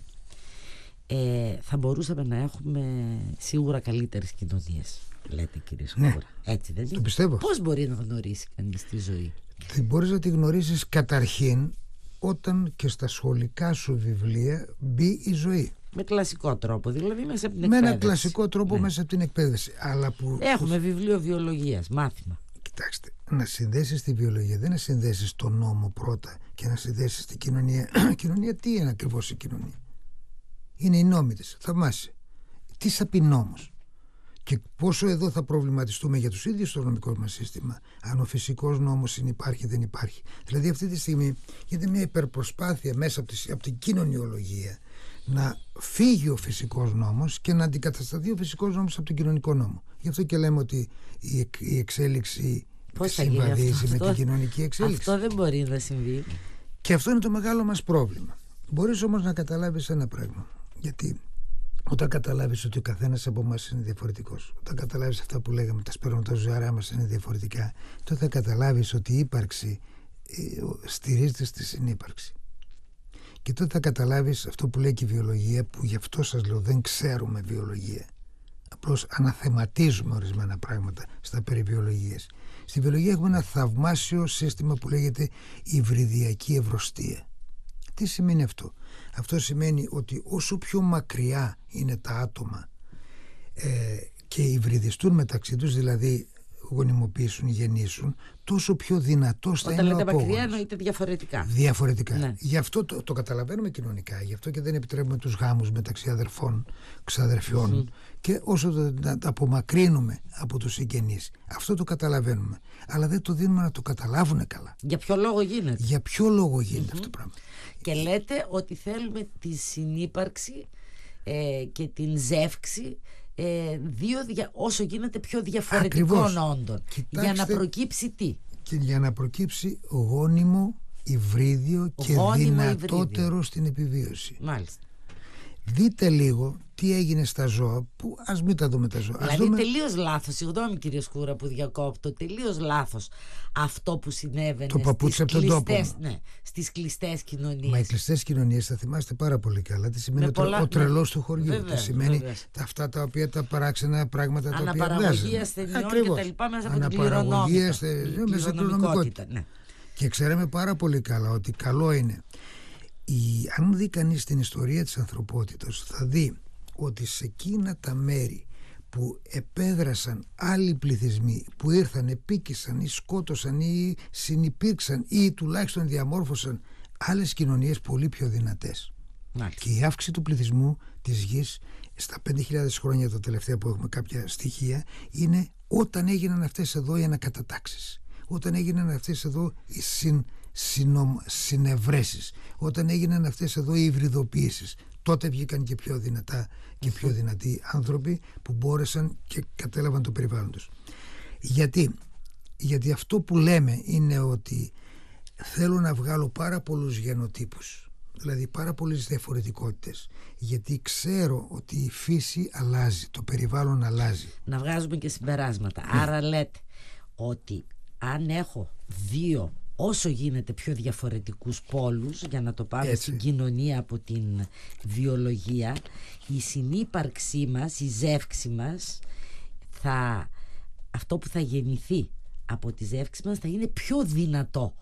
θα μπορούσαμε να έχουμε σίγουρα καλύτερες κοινωνίες. Λέτε, κύριε Σκούρα, ναι, έτσι δεν είναι? Το πιστεύω. Πώς μπορεί να γνωρίσει κανείς τη ζωή? Μπορείς να τη γνωρίσεις καταρχήν όταν και στα σχολικά σου βιβλία μπει η ζωή. Με κλασικό τρόπο, δηλαδή μέσα από την εκπαίδευση. Με ένα κλασικό τρόπο, ναι, μέσα από την εκπαίδευση. Αλλά έχουμε βιβλίο βιολογίας, μάθημα. Κοιτάξτε, να συνδέσεις τη βιολογία δεν είναι να συνδέσεις τον νόμο πρώτα και να συνδέσεις την κοινωνία. Κοινωνία, τι είναι ακριβώς η κοινωνία? Είναι οι νόμοι της, θαυμάσια. Τι θα πει νόμος? Και πόσο εδώ θα προβληματιστούμε για τους ίδιους το νομικό μας σύστημα, αν ο φυσικός νόμος υπάρχει δεν υπάρχει. Δηλαδή αυτή τη στιγμή γίνεται μια υπερπροσπάθεια μέσα από την κοινωνιολογία να φύγει ο φυσικός νόμος και να αντικατασταθεί ο φυσικός νόμος από τον κοινωνικό νόμο. Γι' αυτό και λέμε ότι η εξέλιξη συμβαδίζει με την κοινωνική εξέλιξη. Αυτό δεν μπορεί να συμβεί. Και αυτό είναι το μεγάλο μας πρόβλημα. Μπορείς όμως να καταλάβεις ένα πράγμα. Γιατί όταν καταλάβεις ότι ο καθένας από εμάς είναι διαφορετικός, όταν καταλάβεις αυτά που λέγαμε, τα σπερματοζωαρά μας είναι διαφορετικά, τότε θα καταλάβεις ότι η ύπαρξη στηρίζεται στη συνύπαρξη. Και τότε θα καταλάβεις αυτό που λέει και η βιολογία, που γι' αυτό σας λέω δεν ξέρουμε βιολογία. Απλώς αναθεματίζουμε ορισμένα πράγματα στα περί βιολογίας. Στη βιολογία έχουμε ένα θαυμάσιο σύστημα που λέγεται υβριδιακή ευρωστία. Τι σημαίνει αυτό? Αυτό σημαίνει ότι όσο πιο μακριά είναι τα άτομα και υβριδιστούν μεταξύ τους, δηλαδή γονιμοποιήσουν, γεννήσουν, τόσο πιο δυνατός θα είναι ο απόγονος. Όταν λέτε μακριά εννοείται διαφορετικά. Διαφορετικά. Ναι. Γι' αυτό το καταλαβαίνουμε κοινωνικά. Γι' αυτό και δεν επιτρέπουμε τους γάμους μεταξύ αδερφών, ξαδερφιών. Και όσο τα απομακρύνουμε από τους συγγενείς, αυτό το καταλαβαίνουμε. Αλλά δεν το δίνουμε να το καταλάβουν καλά. Για ποιο λόγο γίνεται? Για ποιο λόγο γίνεται αυτό το πράγμα? Και λέτε ότι θέλουμε τη συνύπαρξη και την ζεύξη όσο γίνεται πιο διαφορετικών όντων. Κοιτάξτε, για να προκύψει τι? Και για να προκύψει γόνιμο, υβρίδιο και δυνατότερο στην επιβίωση. Μάλιστα. Δείτε λίγο τι έγινε στα ζώα, που ας μην τα δούμε τα ζώα. Δηλαδή τελείως λάθος, συγγνώμη κύριε Σκούρα που διακόπτω, τελείως λάθος αυτό που συνέβαινε στις κλειστές κοινωνίες. Μα οι κλειστές κοινωνίες, θα θυμάστε πάρα πολύ καλά τι σημαίνει ο τρελός του χωριού. Βεβαίως, τι σημαίνει αυτά τα οποία τα παράξενα πράγματα τα οποία βγάζουν. Αναπαραγωγή ασθενειών και τα λοιπά μέσα από την κληρονομικότητα. Ναι. Και ξέραμε πάρα πολύ καλά ότι καλό είναι. Αν δει κανείς την ιστορία της ανθρωπότητας, θα δει ότι σε εκείνα τα μέρη που επέδρασαν άλλοι πληθυσμοί, που ήρθαν, επίκησαν ή σκότωσαν ή συνυπήρξαν ή τουλάχιστον διαμόρφωσαν άλλες κοινωνίες πολύ πιο δυνατές. Και η αύξηση του πληθυσμού της γης στα 5.000 χρόνια τα τελευταία που έχουμε κάποια στοιχεία είναι όταν έγιναν αυτές εδώ οι ανακατατάξεις, όταν έγιναν αυτές εδώ οι συνευρέσεις, όταν έγιναν αυτές εδώ οι υβριδοποιήσεις. Τότε βγήκαν και πιο δυνατά και πιο δυνατοί άνθρωποι που μπόρεσαν και κατέλαβαν το περιβάλλον τους. Γιατί αυτό που λέμε είναι ότι θέλω να βγάλω πάρα πολλούς γενοτύπους, δηλαδή πάρα πολλές διαφορετικότητες, γιατί ξέρω ότι η φύση αλλάζει, το περιβάλλον αλλάζει. Να βγάζουμε και συμπεράσματα. Άρα λέτε ότι αν έχω δύο όσο γίνεται πιο διαφορετικούς πόλους, για να το πάμε στην κοινωνία από την βιολογία, η συνύπαρξή μας, η ζεύξη μας, αυτό που θα γεννηθεί από τη ζεύξη μας θα είναι πιο δυνατό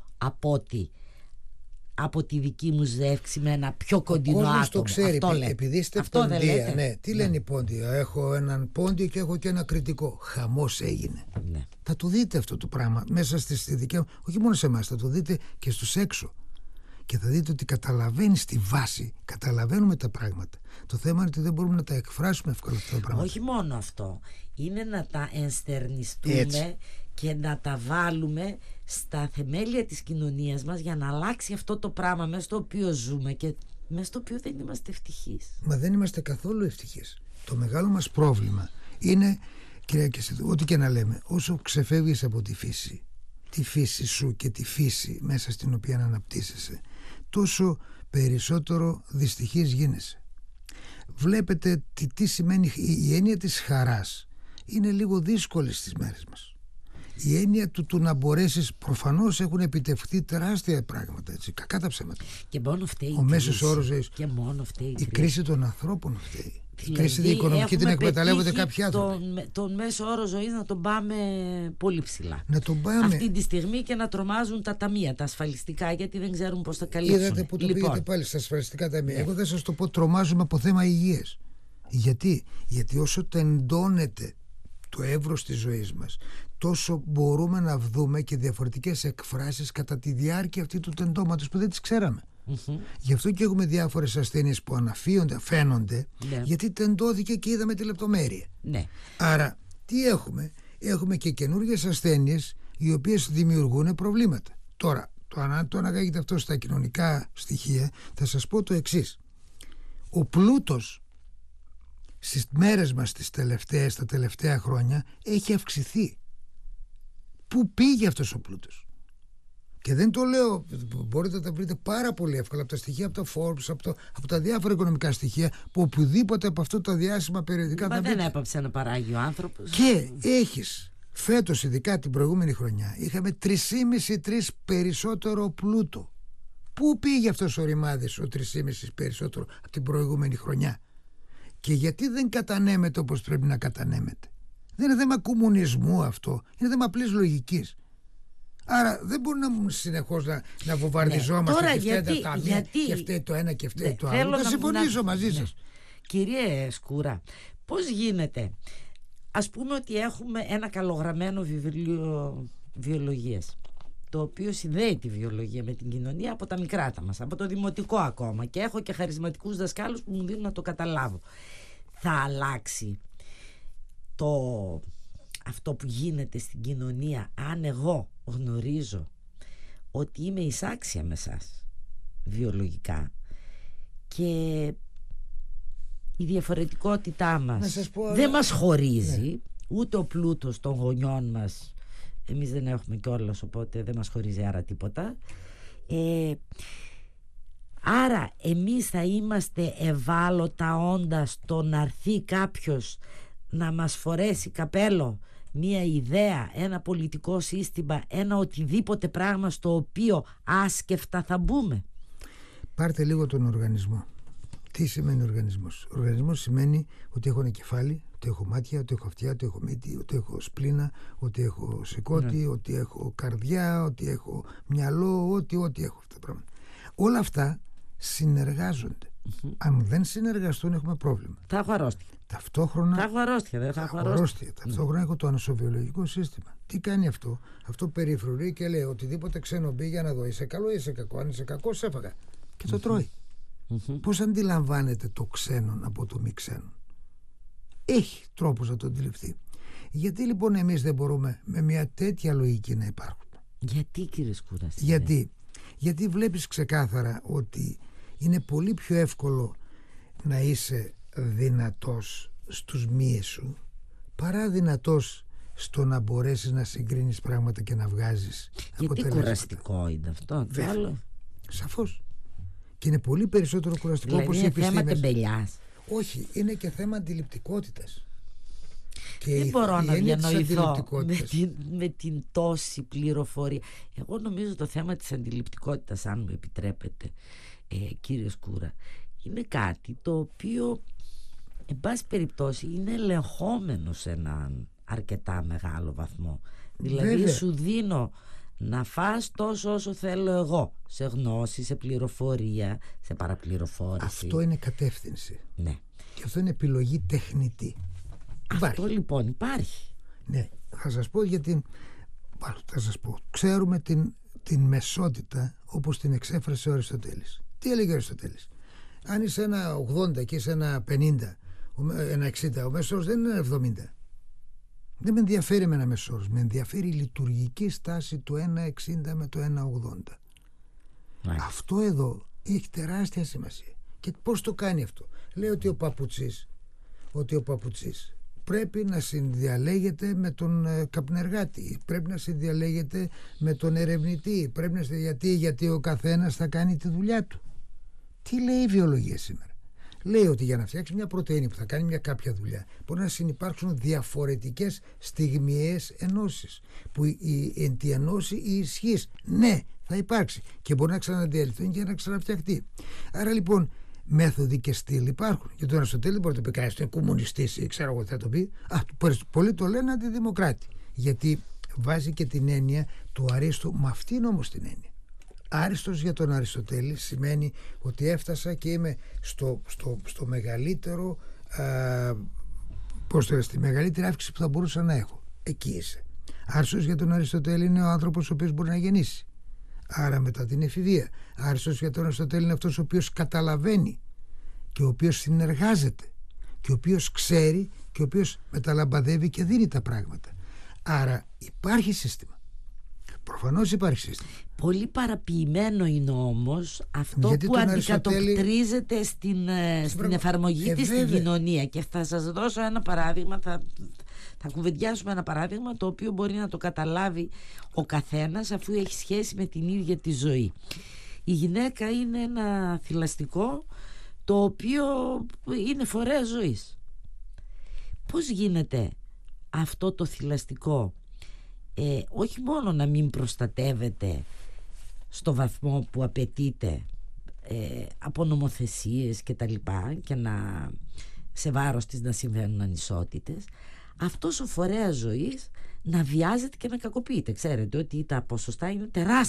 από τη δική μου ζεύξη με ένα πιο κοντινό άτομο. Ο κόσμος το ξέρει, επειδή είστε πόντια. Ναι. Τι λένε οι πόντια? Έχω έναν πόντιο και έχω και ένα κριτικό. Χαμός έγινε. Ναι. Θα το δείτε αυτό το πράγμα μέσα στη δικιά, όχι μόνο σε εμάς, θα το δείτε και στους έξω. Και θα δείτε ότι καταλαβαίνει στη βάση, καταλαβαίνουμε τα πράγματα. Το θέμα είναι ότι δεν μπορούμε να τα εκφράσουμε εύκολα αυτά τα πράγματα. Όχι μόνο αυτό. Είναι να τα ενστερνιστούμε και να τα βάλουμε στα θεμέλια της κοινωνίας μας για να αλλάξει αυτό το πράγμα μέσα στο οποίο ζούμε και μέσα στο οποίο δεν είμαστε ευτυχείς. Μα δεν είμαστε καθόλου ευτυχείς. Το μεγάλο μας πρόβλημα είναι κυρία Κεσίδου, ό,τι και να λέμε, όσο ξεφεύγεις από τη φύση σου και τη φύση μέσα στην οποία αναπτύσσεσαι, τόσο περισσότερο δυστυχής γίνεσαι. Βλέπετε τι σημαίνει η έννοια της χαράς. Είναι λίγο δύσκολη στις μέρες μας. Η έννοια του να μπορέσεις, προφανώς έχουν επιτευχθεί τεράστια πράγματα, έτσι, κακά τα ψέματα. Και μόνο φταίει ο μέσος όρος ζωής. Και μόνο φταίει η κρίση των ανθρώπων φταίει. Δηλαδή, η κρίση οικονομική την εκμεταλλεύονται κάποιοι άνθρωποι. Τον μέσο όρο ζωής να τον πάμε πολύ ψηλά. Να τον πάμε. Αυτή τη στιγμή και να τρομάζουν τα ταμεία, τα ασφαλιστικά, γιατί δεν ξέρουν πώς θα καλύψουν. Είδατε που το πήγατε πάλι στα ασφαλιστικά ταμεία. Εγώ δεν σας το πω, τρομάζουμε από θέμα υγείας. Γιατί όσο τεντώνεται το εύρος της ζωής μας, τόσο μπορούμε να δούμε και διαφορετικές εκφράσεις κατά τη διάρκεια αυτή του τεντώματος που δεν τις ξέραμε. Γι' αυτό και έχουμε διάφορες ασθένειες που αναφύονται, φαίνονται, γιατί τεντώθηκε και είδαμε τη λεπτομέρεια. Άρα τι έχουμε? Έχουμε και καινούργιες ασθένειες οι οποίες δημιουργούν προβλήματα. Τώρα, αν το αναγάγετε αυτό στα κοινωνικά στοιχεία, θα σας πω το εξής. Ο πλούτος στις μέρες μας τα τελευταία χρόνια έχει αυξηθεί. Πού πήγε αυτός ο πλούτος? Και δεν το λέω, μπορείτε να τα βρείτε πάρα πολύ εύκολα από τα στοιχεία, από το Forbes, από τα διάφορα οικονομικά στοιχεία, που οπουδήποτε από αυτό τα διάσημα περιοδικά δεν έπαψε να παράγει ο άνθρωπος. Και έχεις φέτος, ειδικά την προηγούμενη χρονιά, είχαμε 3,5-3 περισσότερο πλούτο. Πού πήγε αυτός ο ρημάδης, ο 3,5 περισσότερο από την προηγούμενη χρονιά? Και γιατί δεν κατανέμεται όπως πρέπει να κατανέμεται? Δεν είναι θέμα κομμουνισμού αυτό, είναι θέμα απλής λογικής. Άρα δεν μπορούμε να συνεχώς να βομβαρδιζόμαστε και φταίει τα ταμεία και φταίει το ένα και φταίει το άλλο. Θα συμφωνήσω μαζί σας. Κύριε Σκούρα, πώς γίνεται, ας πούμε ότι έχουμε ένα καλογραμμένο βιβλίο βιολογίας, το οποίο συνδέει τη βιολογία με την κοινωνία από τα μικρά τα μας, από το δημοτικό ακόμα, και έχω και χαρισματικούς δασκάλους που μου δίνουν να το καταλάβω. Θα αλλάξει αυτό που γίνεται στην κοινωνία αν εγώ γνωρίζω ότι είμαι εισάξια με εσάς βιολογικά και η διαφορετικότητά μας δεν μας χωρίζει, ούτε ο πλούτος των γονιών μας, εμείς δεν έχουμε κιόλας, οπότε δεν μας χωρίζει άρα τίποτα. Άρα εμείς θα είμαστε ευάλωτα όντα στο να έρθει κάποιος να μας φορέσει καπέλο, μία ιδέα, ένα πολιτικό σύστημα, ένα οτιδήποτε πράγμα στο οποίο άσκεφτα θα μπούμε. Πάρτε λίγο τον οργανισμό. Τι σημαίνει οργανισμός? Ο οργανισμός σημαίνει ότι έχω ένα κεφάλι, ότι έχω μάτια, ότι έχω αυτιά, ότι έχω μύτη, ότι έχω σπλήνα, ότι έχω σηκώτη, ότι έχω καρδιά, ότι έχω μυαλό, ότι έχω αυτά τα πράγματα. Όλα αυτά συνεργάζονται. Αν δεν συνεργαστούν έχουμε πρόβλημα. Θα έχω αρρώστια. Ταυτόχρονα θα έχω αρρώστια, δεν θα έχω αρρώστια. Ταυτόχρονα έχω το ανοσοβιολογικό σύστημα. Τι κάνει αυτό? Αυτό περιφρουρεί και λέει οτιδήποτε ξένο μπει για να δω είσαι καλό ή είσαι κακό. Αν είσαι κακό, σε έφαγα. Και το τρώει. Πώς αντιλαμβάνεται το ξένον από το μη ξένον? Έχει τρόπους να το αντιληφθεί. Γιατί λοιπόν εμείς δεν μπορούμε με μια τέτοια λογική να υπάρχουμε? Γιατί, κύριε Σκούρα? Γιατί βλέπεις ξεκάθαρα ότι είναι πολύ πιο εύκολο να είσαι δυνατός στους μύες σου παρά δυνατός στο να μπορέσεις να συγκρίνεις πράγματα και να βγάζεις αποτελέσματα. Γιατί κουραστικό είναι αυτό? Σαφώς. Και είναι πολύ περισσότερο κουραστικό, δηλαδή όπως είναι οι θέμα τεμπελιάς? Όχι, είναι και θέμα αντιληπτικότητας. Και δεν μπορώ να διανοηθώ με την τόση πληροφορία. Εγώ νομίζω το θέμα της αντιληπτικότητας, αν μου επιτρέπετε, κύριε Σκούρα, είναι κάτι το οποίο εν πάση περιπτώσει είναι ελεγχόμενο σε έναν αρκετά μεγάλο βαθμό. Δηλαδή σου δίνω να φας τόσο όσο θέλω εγώ, σε γνώση, σε πληροφορία, σε παραπληροφόρηση. Αυτό είναι κατεύθυνση. Ναι. Και αυτό είναι επιλογή τεχνητή. Αυτό λοιπόν υπάρχει. Ναι, θα σας πω γιατί ξέρουμε την μεσότητα όπως την εξέφρασε ο Αριστοτέλης. Τι έλεγε ο Αριστοτέλης? Αν είσαι ένα 80 και είσαι ένα 50, ένα 60, ο μέσος όρος δεν είναι 70. Δεν με ενδιαφέρει με ένα μέσο όρος. Με ενδιαφέρει η λειτουργική στάση του 1,60 με το 1,80. Αυτό εδώ έχει τεράστια σημασία. Και πώς το κάνει αυτό? Λέει ότι ο παπουτσής πρέπει να συνδιαλέγεται με τον καπνεργάτη, πρέπει να συνδιαλέγεται με τον ερευνητή, πρέπει να γιατί ο καθένας θα κάνει τη δουλειά του. Τι λέει η βιολογία σήμερα? Λέει ότι για να φτιάξει μια πρωτεΐνη που θα κάνει μια κάποια δουλειά, μπορεί να συνυπάρξουν διαφορετικές στιγμιαίες ενώσεις, που η ενώση η ισχύς, ναι, θα υπάρξει και μπορεί να ξαναδιαλυθεί και να ξαναφτιαχτεί. Άρα λοιπόν μέθοδοι και στυλ υπάρχουν. Και τον Αριστοτέλη μπορεί να το πει κανείς, είναι κομμουνιστής ή ξέρω εγώ τι θα το πει. Πολλοί το λένε αντιδημοκράτη. Γιατί βάζει και την έννοια του Αρίστου, με αυτήν όμως την έννοια. Άριστος για τον Αριστοτέλη σημαίνει ότι έφτασα και είμαι στο μεγαλύτερο, στη μεγαλύτερη αύξηση που θα μπορούσα να έχω. Εκεί είσαι. Άριστος για τον Αριστοτέλη είναι ο άνθρωπος ο οποίος μπορεί να γεννήσει. Άρα μετά την εφηβεία. Άριστος για τον Αριστοτέλη είναι αυτός ο οποίος καταλαβαίνει και ο οποίος συνεργάζεται και ο οποίος ξέρει και ο οποίος μεταλαμπαδεύει και δίνει τα πράγματα. Άρα υπάρχει σύστημα. Προφανώς υπάρχει σύστημα. Πολύ παραποιημένο είναι όμως αυτό γιατί που αντικατοπτρίζεται στην εφαρμογή της στην κοινωνία. Και θα σας δώσω ένα παράδειγμα, θα κουβεντιάσουμε ένα παράδειγμα το οποίο μπορεί να το καταλάβει ο καθένας αφού έχει σχέση με την ίδια τη ζωή. Η γυναίκα είναι ένα θηλαστικό το οποίο είναι φορέας ζωής. Πώς γίνεται αυτό το θηλαστικό όχι μόνο να μην προστατεύεται στο βαθμό που απαιτείται από νομοθεσίες και τα λοιπά και σε βάρος της να συμβαίνουν ανισότητες, αυτός ο φορέας ζωής να βιάζεται και να κακοποιείται. Ξέρετε ότι τα ποσοστά είναι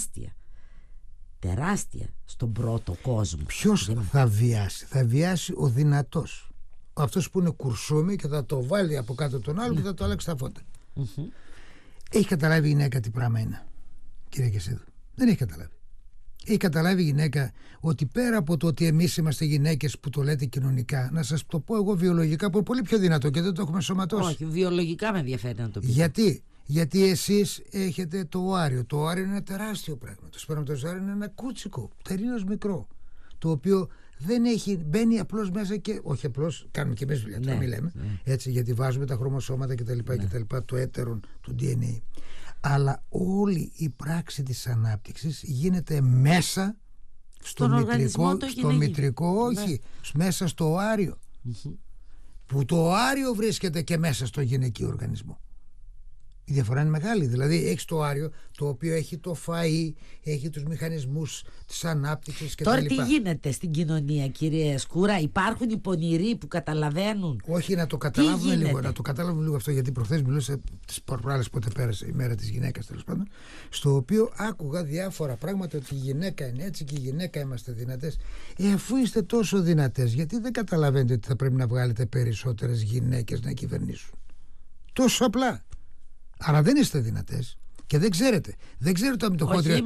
τεράστια στον πρώτο κόσμο. Ποιος θα βιάσει? Θα βιάσει ο δυνατός, αυτός που είναι κουρσούμι και θα το βάλει από κάτω τον άλλο και θα το αλλάξει τα φώτα. Έχει καταλάβει η γυναίκα τι πράγμα είναι, κύριε Κεσίδου? Δεν έχει καταλάβει. Έχει καταλάβει η γυναίκα ότι πέρα από το ότι εμείς είμαστε γυναίκες που το λέτε κοινωνικά, να σας το πω εγώ βιολογικά που είναι πολύ πιο δυνατό και δεν το έχουμε σωματώσει. Όχι, βιολογικά με ενδιαφέρει να το πείτε. Γιατί εσείς έχετε το οάριο. Το οάριο είναι ένα τεράστιο πράγμα. Το σπερματοζώαριο είναι ένα κούτσικο, τελείως μικρό, το οποίο δεν έχει, μπαίνει απλώς μέσα και όχι απλώς, κάνουμε και εμείς δουλειά, τώρα μιλάμε, έτσι, γιατί βάζουμε τα χρωμοσώματα κτλ. Το έτερον του DNA. Αλλά όλη η πράξη της ανάπτυξης γίνεται μέσα στο μητρικό, μέσα στο οάριο. Που το οάριο βρίσκεται και μέσα στο γυναικείο οργανισμό. Η διαφορά είναι μεγάλη. Δηλαδή έχεις το οάριο το οποίο έχει το φαΐ, έχει τους μηχανισμούς της ανάπτυξης κτλ. Τώρα τι γίνεται στην κοινωνία, κύριε Σκούρα? Υπάρχουν οι πονηροί που καταλαβαίνουν? Όχι, να το καταλάβουμε λίγο. Να το καταλάβουμε λίγο αυτό, γιατί προχθές μιλούσα τις προάλλες πότε πέρασε η μέρα της γυναίκας, τέλος πάντων, στο οποίο άκουγα διάφορα πράγματα ότι η γυναίκα είναι έτσι και η γυναίκα είμαστε δυνατές. Αφού είστε τόσο δυνατές, γιατί δεν καταλαβαίνετε ότι θα πρέπει να βγάλετε περισσότερες γυναίκες να κυβερνήσουν? Τόσο απλά. Άρα δεν είστε δυνατές και δεν ξέρετε. Δεν ξέρετε το αμυντοχόντριο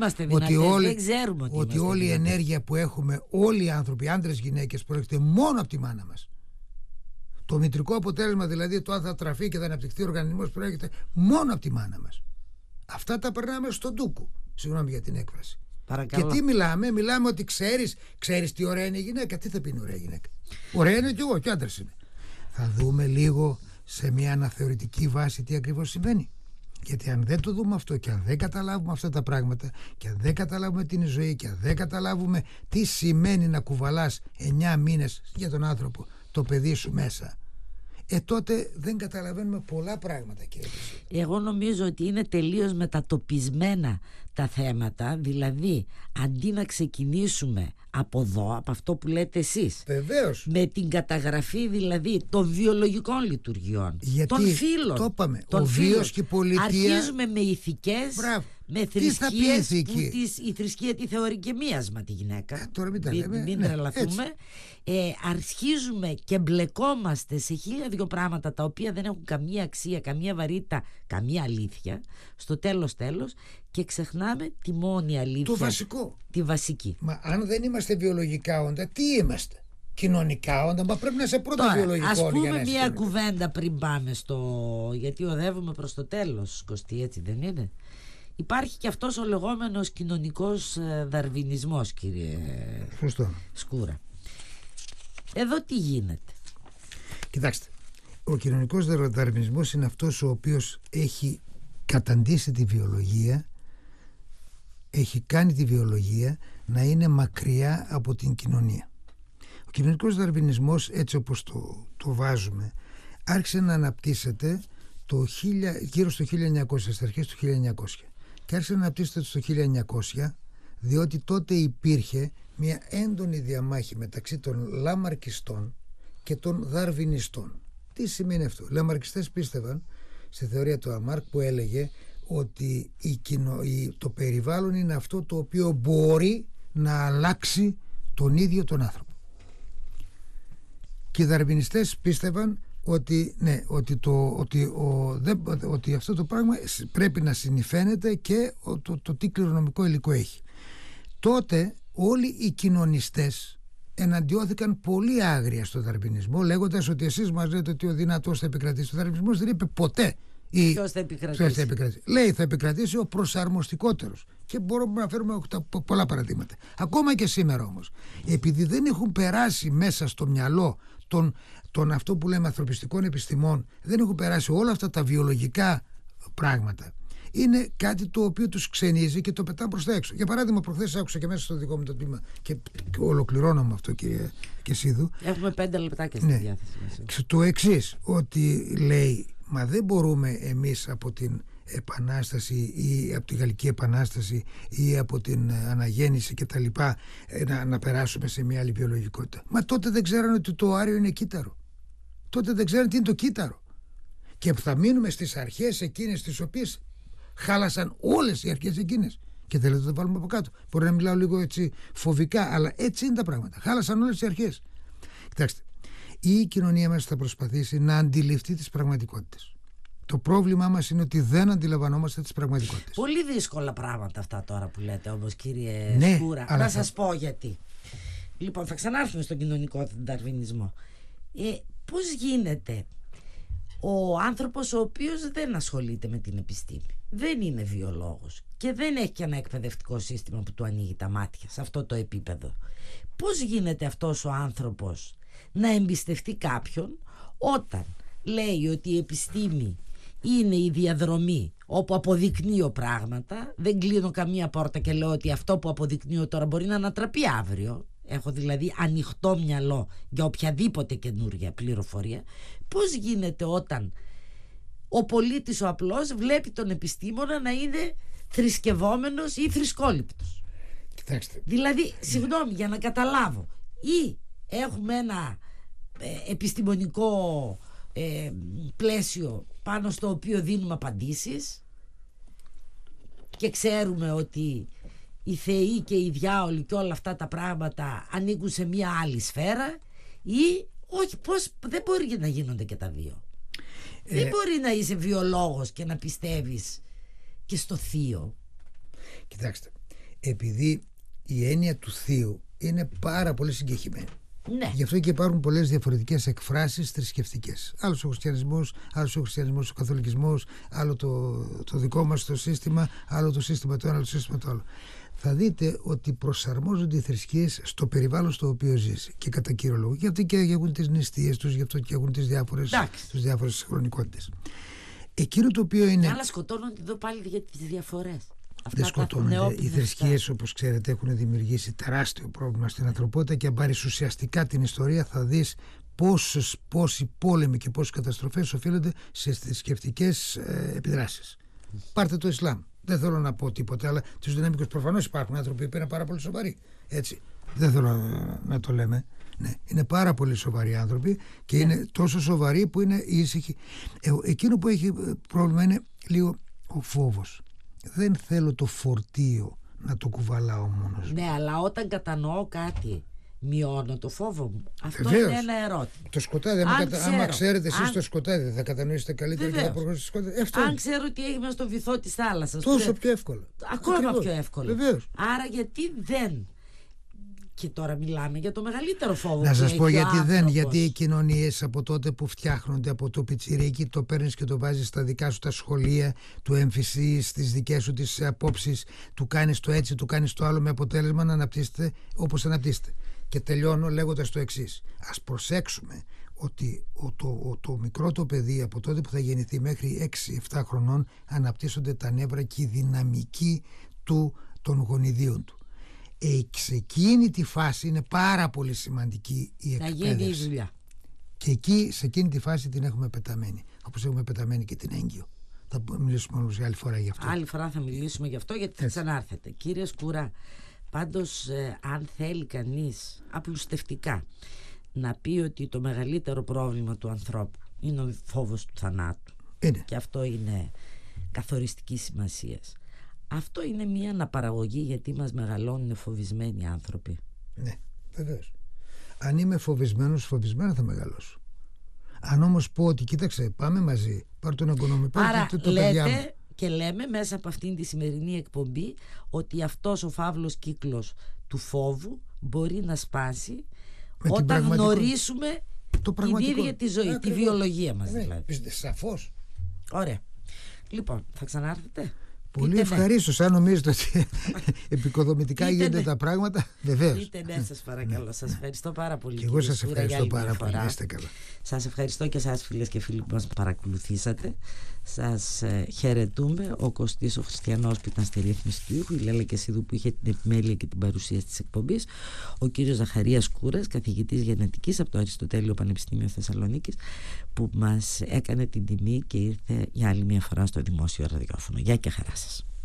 ότι όλη η ενέργεια που έχουμε όλοι οι άνθρωποι, άντρες, γυναίκες, προέρχεται μόνο από τη μάνα μας. Το μητρικό αποτέλεσμα, δηλαδή το αν θα τραφεί και θα αναπτυχθεί ο οργανισμός, προέρχεται μόνο από τη μάνα μας. Αυτά τα περνάμε στον ντούκου. Συγγνώμη για την έκφραση. Παρακαλώ. Και τι μιλάμε ότι ξέρεις τι ωραία είναι η γυναίκα? Τι θα πει είναι ωραία γυναίκα? Ωραία είναι κι εγώ, κι άντρας είναι. Θα δούμε λίγο σε μια αναθεωρητική βάση τι ακριβώς συμβαίνει. Γιατί αν δεν το δούμε αυτό και αν δεν καταλάβουμε αυτά τα πράγματα και αν δεν καταλάβουμε την ζωή και αν δεν καταλάβουμε τι σημαίνει να κουβαλάς 9 μήνες για τον άνθρωπο το παιδί σου μέσα, τότε δεν καταλαβαίνουμε πολλά πράγματα, κύριε Κεσίδου. Εγώ νομίζω ότι είναι τελείως μετατοπισμένα τα θέματα. Δηλαδή αντί να ξεκινήσουμε από εδώ, από αυτό που λέτε εσείς, βεβαίως, με την καταγραφή δηλαδή των βιολογικών λειτουργιών, γιατί των φύλων, το είπαμε, ο βίος και η πολιτεία, αρχίζουμε με ηθικές. Μπράβο. Με θρησκείες που η θρησκεία τη θεωρεί και μίασμα τη γυναίκα. Τώρα μην τα λέμε. Μην τρελαθούμε. Αρχίζουμε και μπλεκόμαστε σε 1002 πράγματα τα οποία δεν έχουν καμία αξία, καμία βαρύτητα, καμία αλήθεια. Στο τέλος και ξεχνάμε τη μόνη αλήθεια. Το βασικό. Τη βασική. Μα αν δεν είμαστε βιολογικά όντα, τι είμαστε? Κοινωνικά όντα, μα πρέπει να σε πρώτα βιολογικό. Ας πούμε μια κουβέντα πριν πάμε γιατί οδεύουμε προς το τέλος, Κωστή, έτσι δεν είναι? Υπάρχει και αυτός ο λεγόμενος κοινωνικός δαρβινισμός, κύριε Σκούρα. Εδώ τι γίνεται? Κοιτάξτε, Ο κοινωνικός δαρβινισμός είναι αυτός ο οποίος έχει καταντήσει τη βιολογία, έχει κάνει τη βιολογία να είναι μακριά από την κοινωνία. Ο κοινωνικός δαρβινισμός, έτσι όπως το βάζουμε, άρχισε να αναπτύσσεται γύρω στο 1900, στις αρχές του 1900, και άρχισε να αναπτύσσεται στο 1900 διότι τότε υπήρχε μια έντονη διαμάχη μεταξύ των λαμαρκιστών και των δαρβινιστών. Τι σημαίνει αυτό? Οι λαμαρκιστές πίστευαν στη θεωρία του Λαμάρκ που έλεγε ότι το περιβάλλον είναι αυτό το οποίο μπορεί να αλλάξει τον ίδιο τον άνθρωπο. Και οι δαρβινιστές πίστευαν ότι, ναι, ότι αυτό το πράγμα πρέπει να συνυφαίνεται και το τι κληρονομικό υλικό έχει. Τότε όλοι οι κοινωνιστές εναντιώθηκαν πολύ άγρια στο δαρβινισμό, λέγοντας ότι εσείς μας λέτε ότι ο δυνατός θα επικρατήσει. Ο δαρβινισμός δεν είπε ποτέ ποιος θα επικρατήσει. Λέει θα επικρατήσει ο προσαρμοστικότερος, και μπορούμε να φέρουμε πολλά παραδείγματα. Ακόμα και σήμερα όμως, επειδή δεν έχουν περάσει μέσα στο μυαλό των αυτό που λέμε ανθρωπιστικών επιστημών, δεν έχουν περάσει όλα αυτά τα βιολογικά πράγματα, είναι κάτι το οποίο τους ξενίζει και το πετάνε προς τα έξω. Για παράδειγμα, προχθές άκουσα και μέσα στο δικό μου το τμήμα, και ολοκληρώνω με αυτό, κύριε Κεσίδου. Έχουμε 5 λεπτάκια στη διάθεση μας. Το εξής, ότι λέει, μα δεν μπορούμε εμείς από την Επανάσταση ή από τη Γαλλική Επανάσταση ή από την Αναγέννηση και τα λοιπά να περάσουμε σε μια άλλη βιολογικότητα. Μα τότε δεν ξέρανε ότι το άριο είναι κύτταρο. Τότε δεν ξέρανε τι είναι το κύτταρο. Και θα μείνουμε στις αρχές εκείνες τις οποίες χάλασαν όλες οι αρχές εκείνες. Και θέλετε να το βάλουμε από κάτω. Μπορεί να μιλάω λίγο έτσι φοβικά, αλλά έτσι είναι τα πράγματα. Χάλασαν όλες οι αρχές. Κοιτάξτε, η κοινωνία μας θα προσπαθήσει να αντιληφθεί τις πραγματικότητες. Το πρόβλημά μας είναι ότι δεν αντιλαμβανόμαστε τις πραγματικότητες. Πολύ δύσκολα πράγματα αυτά τώρα που λέτε όμως, κύριε Σκούρα. Να σας πω γιατί. Λοιπόν, θα ξανάρθουμε στον κοινωνικό δαρβινισμό. Πώς γίνεται ο άνθρωπος ο οποίος δεν ασχολείται με την επιστήμη, δεν είναι βιολόγος και δεν έχει και ένα εκπαιδευτικό σύστημα που του ανοίγει τα μάτια σε αυτό το επίπεδο, πώς γίνεται αυτός ο άνθρωπος να εμπιστευτεί κάποιον όταν λέει ότι η επιστήμη είναι η διαδρομή όπου αποδεικνύω πράγματα, δεν κλείνω καμία πόρτα και λέω ότι αυτό που αποδεικνύω τώρα μπορεί να ανατραπεί αύριο, έχω δηλαδή ανοιχτό μυαλό για οποιαδήποτε καινούργια πληροφορία. Πώς γίνεται όταν ο πολίτης ο απλός βλέπει τον επιστήμονα να είναι θρησκευόμενος ή θρησκόληπτος? Κοιτάξτε. Δηλαδή, συγγνώμη, για να καταλάβω, ή έχουμε ένα επιστημονικό πλαίσιο πάνω στο οποίο δίνουμε απαντήσεις και ξέρουμε ότι οι θεοί και οι διάολοι και όλα αυτά τα πράγματα ανήκουν σε μια άλλη σφαίρα, ή όχι, δεν μπορεί να γίνονται και τα δύο. Δεν μπορεί να είσαι βιολόγος και να πιστεύεις και στο θείο. Κοιτάξτε, επειδή η έννοια του θείου είναι πάρα πολύ συγκεκριμένη, ναι. Γι' αυτό και υπάρχουν πολλές διαφορετικές εκφράσεις θρησκευτικές. Άλλος ο χριστιανισμός, άλλος ο χριστιανισμός, ο καθολικισμός, άλλο το δικό μας το σύστημα, άλλο το σύστημα το ένα, άλλο το σύστημα το άλλο. Θα δείτε ότι προσαρμόζονται οι θρησκείες στο περιβάλλον στο οποίο ζεις, και κατά κύριο λόγο. Γι' αυτό και έχουν τις νηστείες τους, γι' αυτό και έχουν τις διάφορες χρονικότητες. Εκείνο το οποίο είναι. Αλλά σκοτώνονται εδώ πάλι για τις διαφορές. Δεν σκοτώνονται. Οι θρησκείες, όπως ξέρετε, έχουν δημιουργήσει τεράστιο πρόβλημα στην ανθρωπότητα, και αν πάρεις ουσιαστικά την ιστορία θα δεις πόσοι πόλεμοι και πόσες καταστροφές οφείλονται σε θρησκευτικές επιδράσεις. Πάρτε το Ισλάμ. Δεν θέλω να πω τίποτα, αλλά τους δυναμικούς προφανώς υπάρχουν άνθρωποι που είναι πάρα πολύ σοβαροί. Έτσι. Δεν θέλω να το λέμε. Ναι, είναι πάρα πολύ σοβαροί άνθρωποι και είναι τόσο σοβαροί που είναι ήσυχοι. Εκείνο που έχει πρόβλημα είναι λίγο ο φόβος. Δεν θέλω το φορτίο να το κουβαλάω μόνος. Ναι, αλλά όταν κατανοώ κάτι, μειώνω το φόβο μου. Αυτό Βεβαίως. Είναι ένα ερώτημα. Το σκοτάδι, άμα ξέρετε εσείς το σκοτάδι, δεν θα κατανοήσετε καλύτερα και θα προχωρήσετε στο σκοτάδι. Αν ξέρω ότι έγινε στο βυθό της θάλασσας, τόσο πιο εύκολο. Ακόμα πιο εύκολο. Βεβαίως. Άρα γιατί δεν. Και τώρα μιλάμε για το μεγαλύτερο φόβο. Να σας πω γιατί δεν. Γιατί οι κοινωνίες από τότε που φτιάχνονται, από το πιτσιρίκι, το παίρνεις και το βάζεις στα δικά σου τα σχολεία, του εμφυσείς στις δικές σου τις απόψεις, του κάνεις το έτσι, του κάνεις το άλλο, με αποτέλεσμα να αναπτύσσεται όπως αναπτύσσεται. Και τελειώνω λέγοντας το εξής. Ας προσέξουμε ότι το μικρό το παιδί από τότε που θα γεννηθεί μέχρι 6-7 χρονών αναπτύσσονται τα νεύρα και η δυναμική των γονιδίων του. Σε εκείνη τη φάση είναι πάρα πολύ σημαντική η εκπαίδευση. Να γίνει η δουλειά. Και εκεί, σε εκείνη τη φάση την έχουμε πεταμένη. Όπως έχουμε πεταμένη και την έγκυο. Θα μιλήσουμε όμως για άλλη φορά γι' αυτό. Άλλη φορά θα μιλήσουμε γι' αυτό, γιατί θα ξανάρθετε. Κύριε Σκούρα, πάντως αν θέλει κανείς απλουστευτικά να πει ότι το μεγαλύτερο πρόβλημα του ανθρώπου είναι ο φόβος του θανάτου, και αυτό είναι καθοριστική σημασίας, αυτό είναι μια αναπαραγωγή, γιατί μας μεγαλώνουν φοβισμένοι άνθρωποι. Ναι, βεβαίως. Αν είμαι φοβισμένα θα μεγαλώσω. Αν όμως πω ότι κοίταξε, πάμε μαζί, πάρ' τον αγκονόμη, άρα το λέτε και λέμε μέσα από αυτήν τη σημερινή εκπομπή ότι αυτός ο φαύλος κύκλος του φόβου μπορεί να σπάσει όταν γνωρίσουμε την ίδια τη ζωή, τη βιολογία μας δηλαδή. Σαφώς. Ωραία. Λοιπόν, θα ξανάρθετε? Πολύ ευχαρίστως, αν νομίζετε ότι επικοδομητικά γίνονται τα πράγματα, βεβαίως. Πείτε ναι, σας παρακαλώ. Σας ευχαριστώ πάρα πολύ. Και εγώ σας ευχαριστώ πάρα πολύ. Είστε καλά. Σας ευχαριστώ και εσάς, φίλες και φίλοι, που μας παρακολουθήσατε. Σας χαιρετούμε. Ο Κωστής ο Χριστιανός που ήταν στη ρύθμιση του ήχου, η Λέλα Κεσίδου που είχε την επιμέλεια και την παρουσίαση της εκπομπής, ο κύριος Ζαχαρίας Κούρας, καθηγητής γενετικής από το Αριστοτέλειο Πανεπιστήμιο Θεσσαλονίκης, που μας έκανε την τιμή και ήρθε για άλλη μια φορά στο δημόσιο ραδιόφωνο. Γεια και χαρά σας.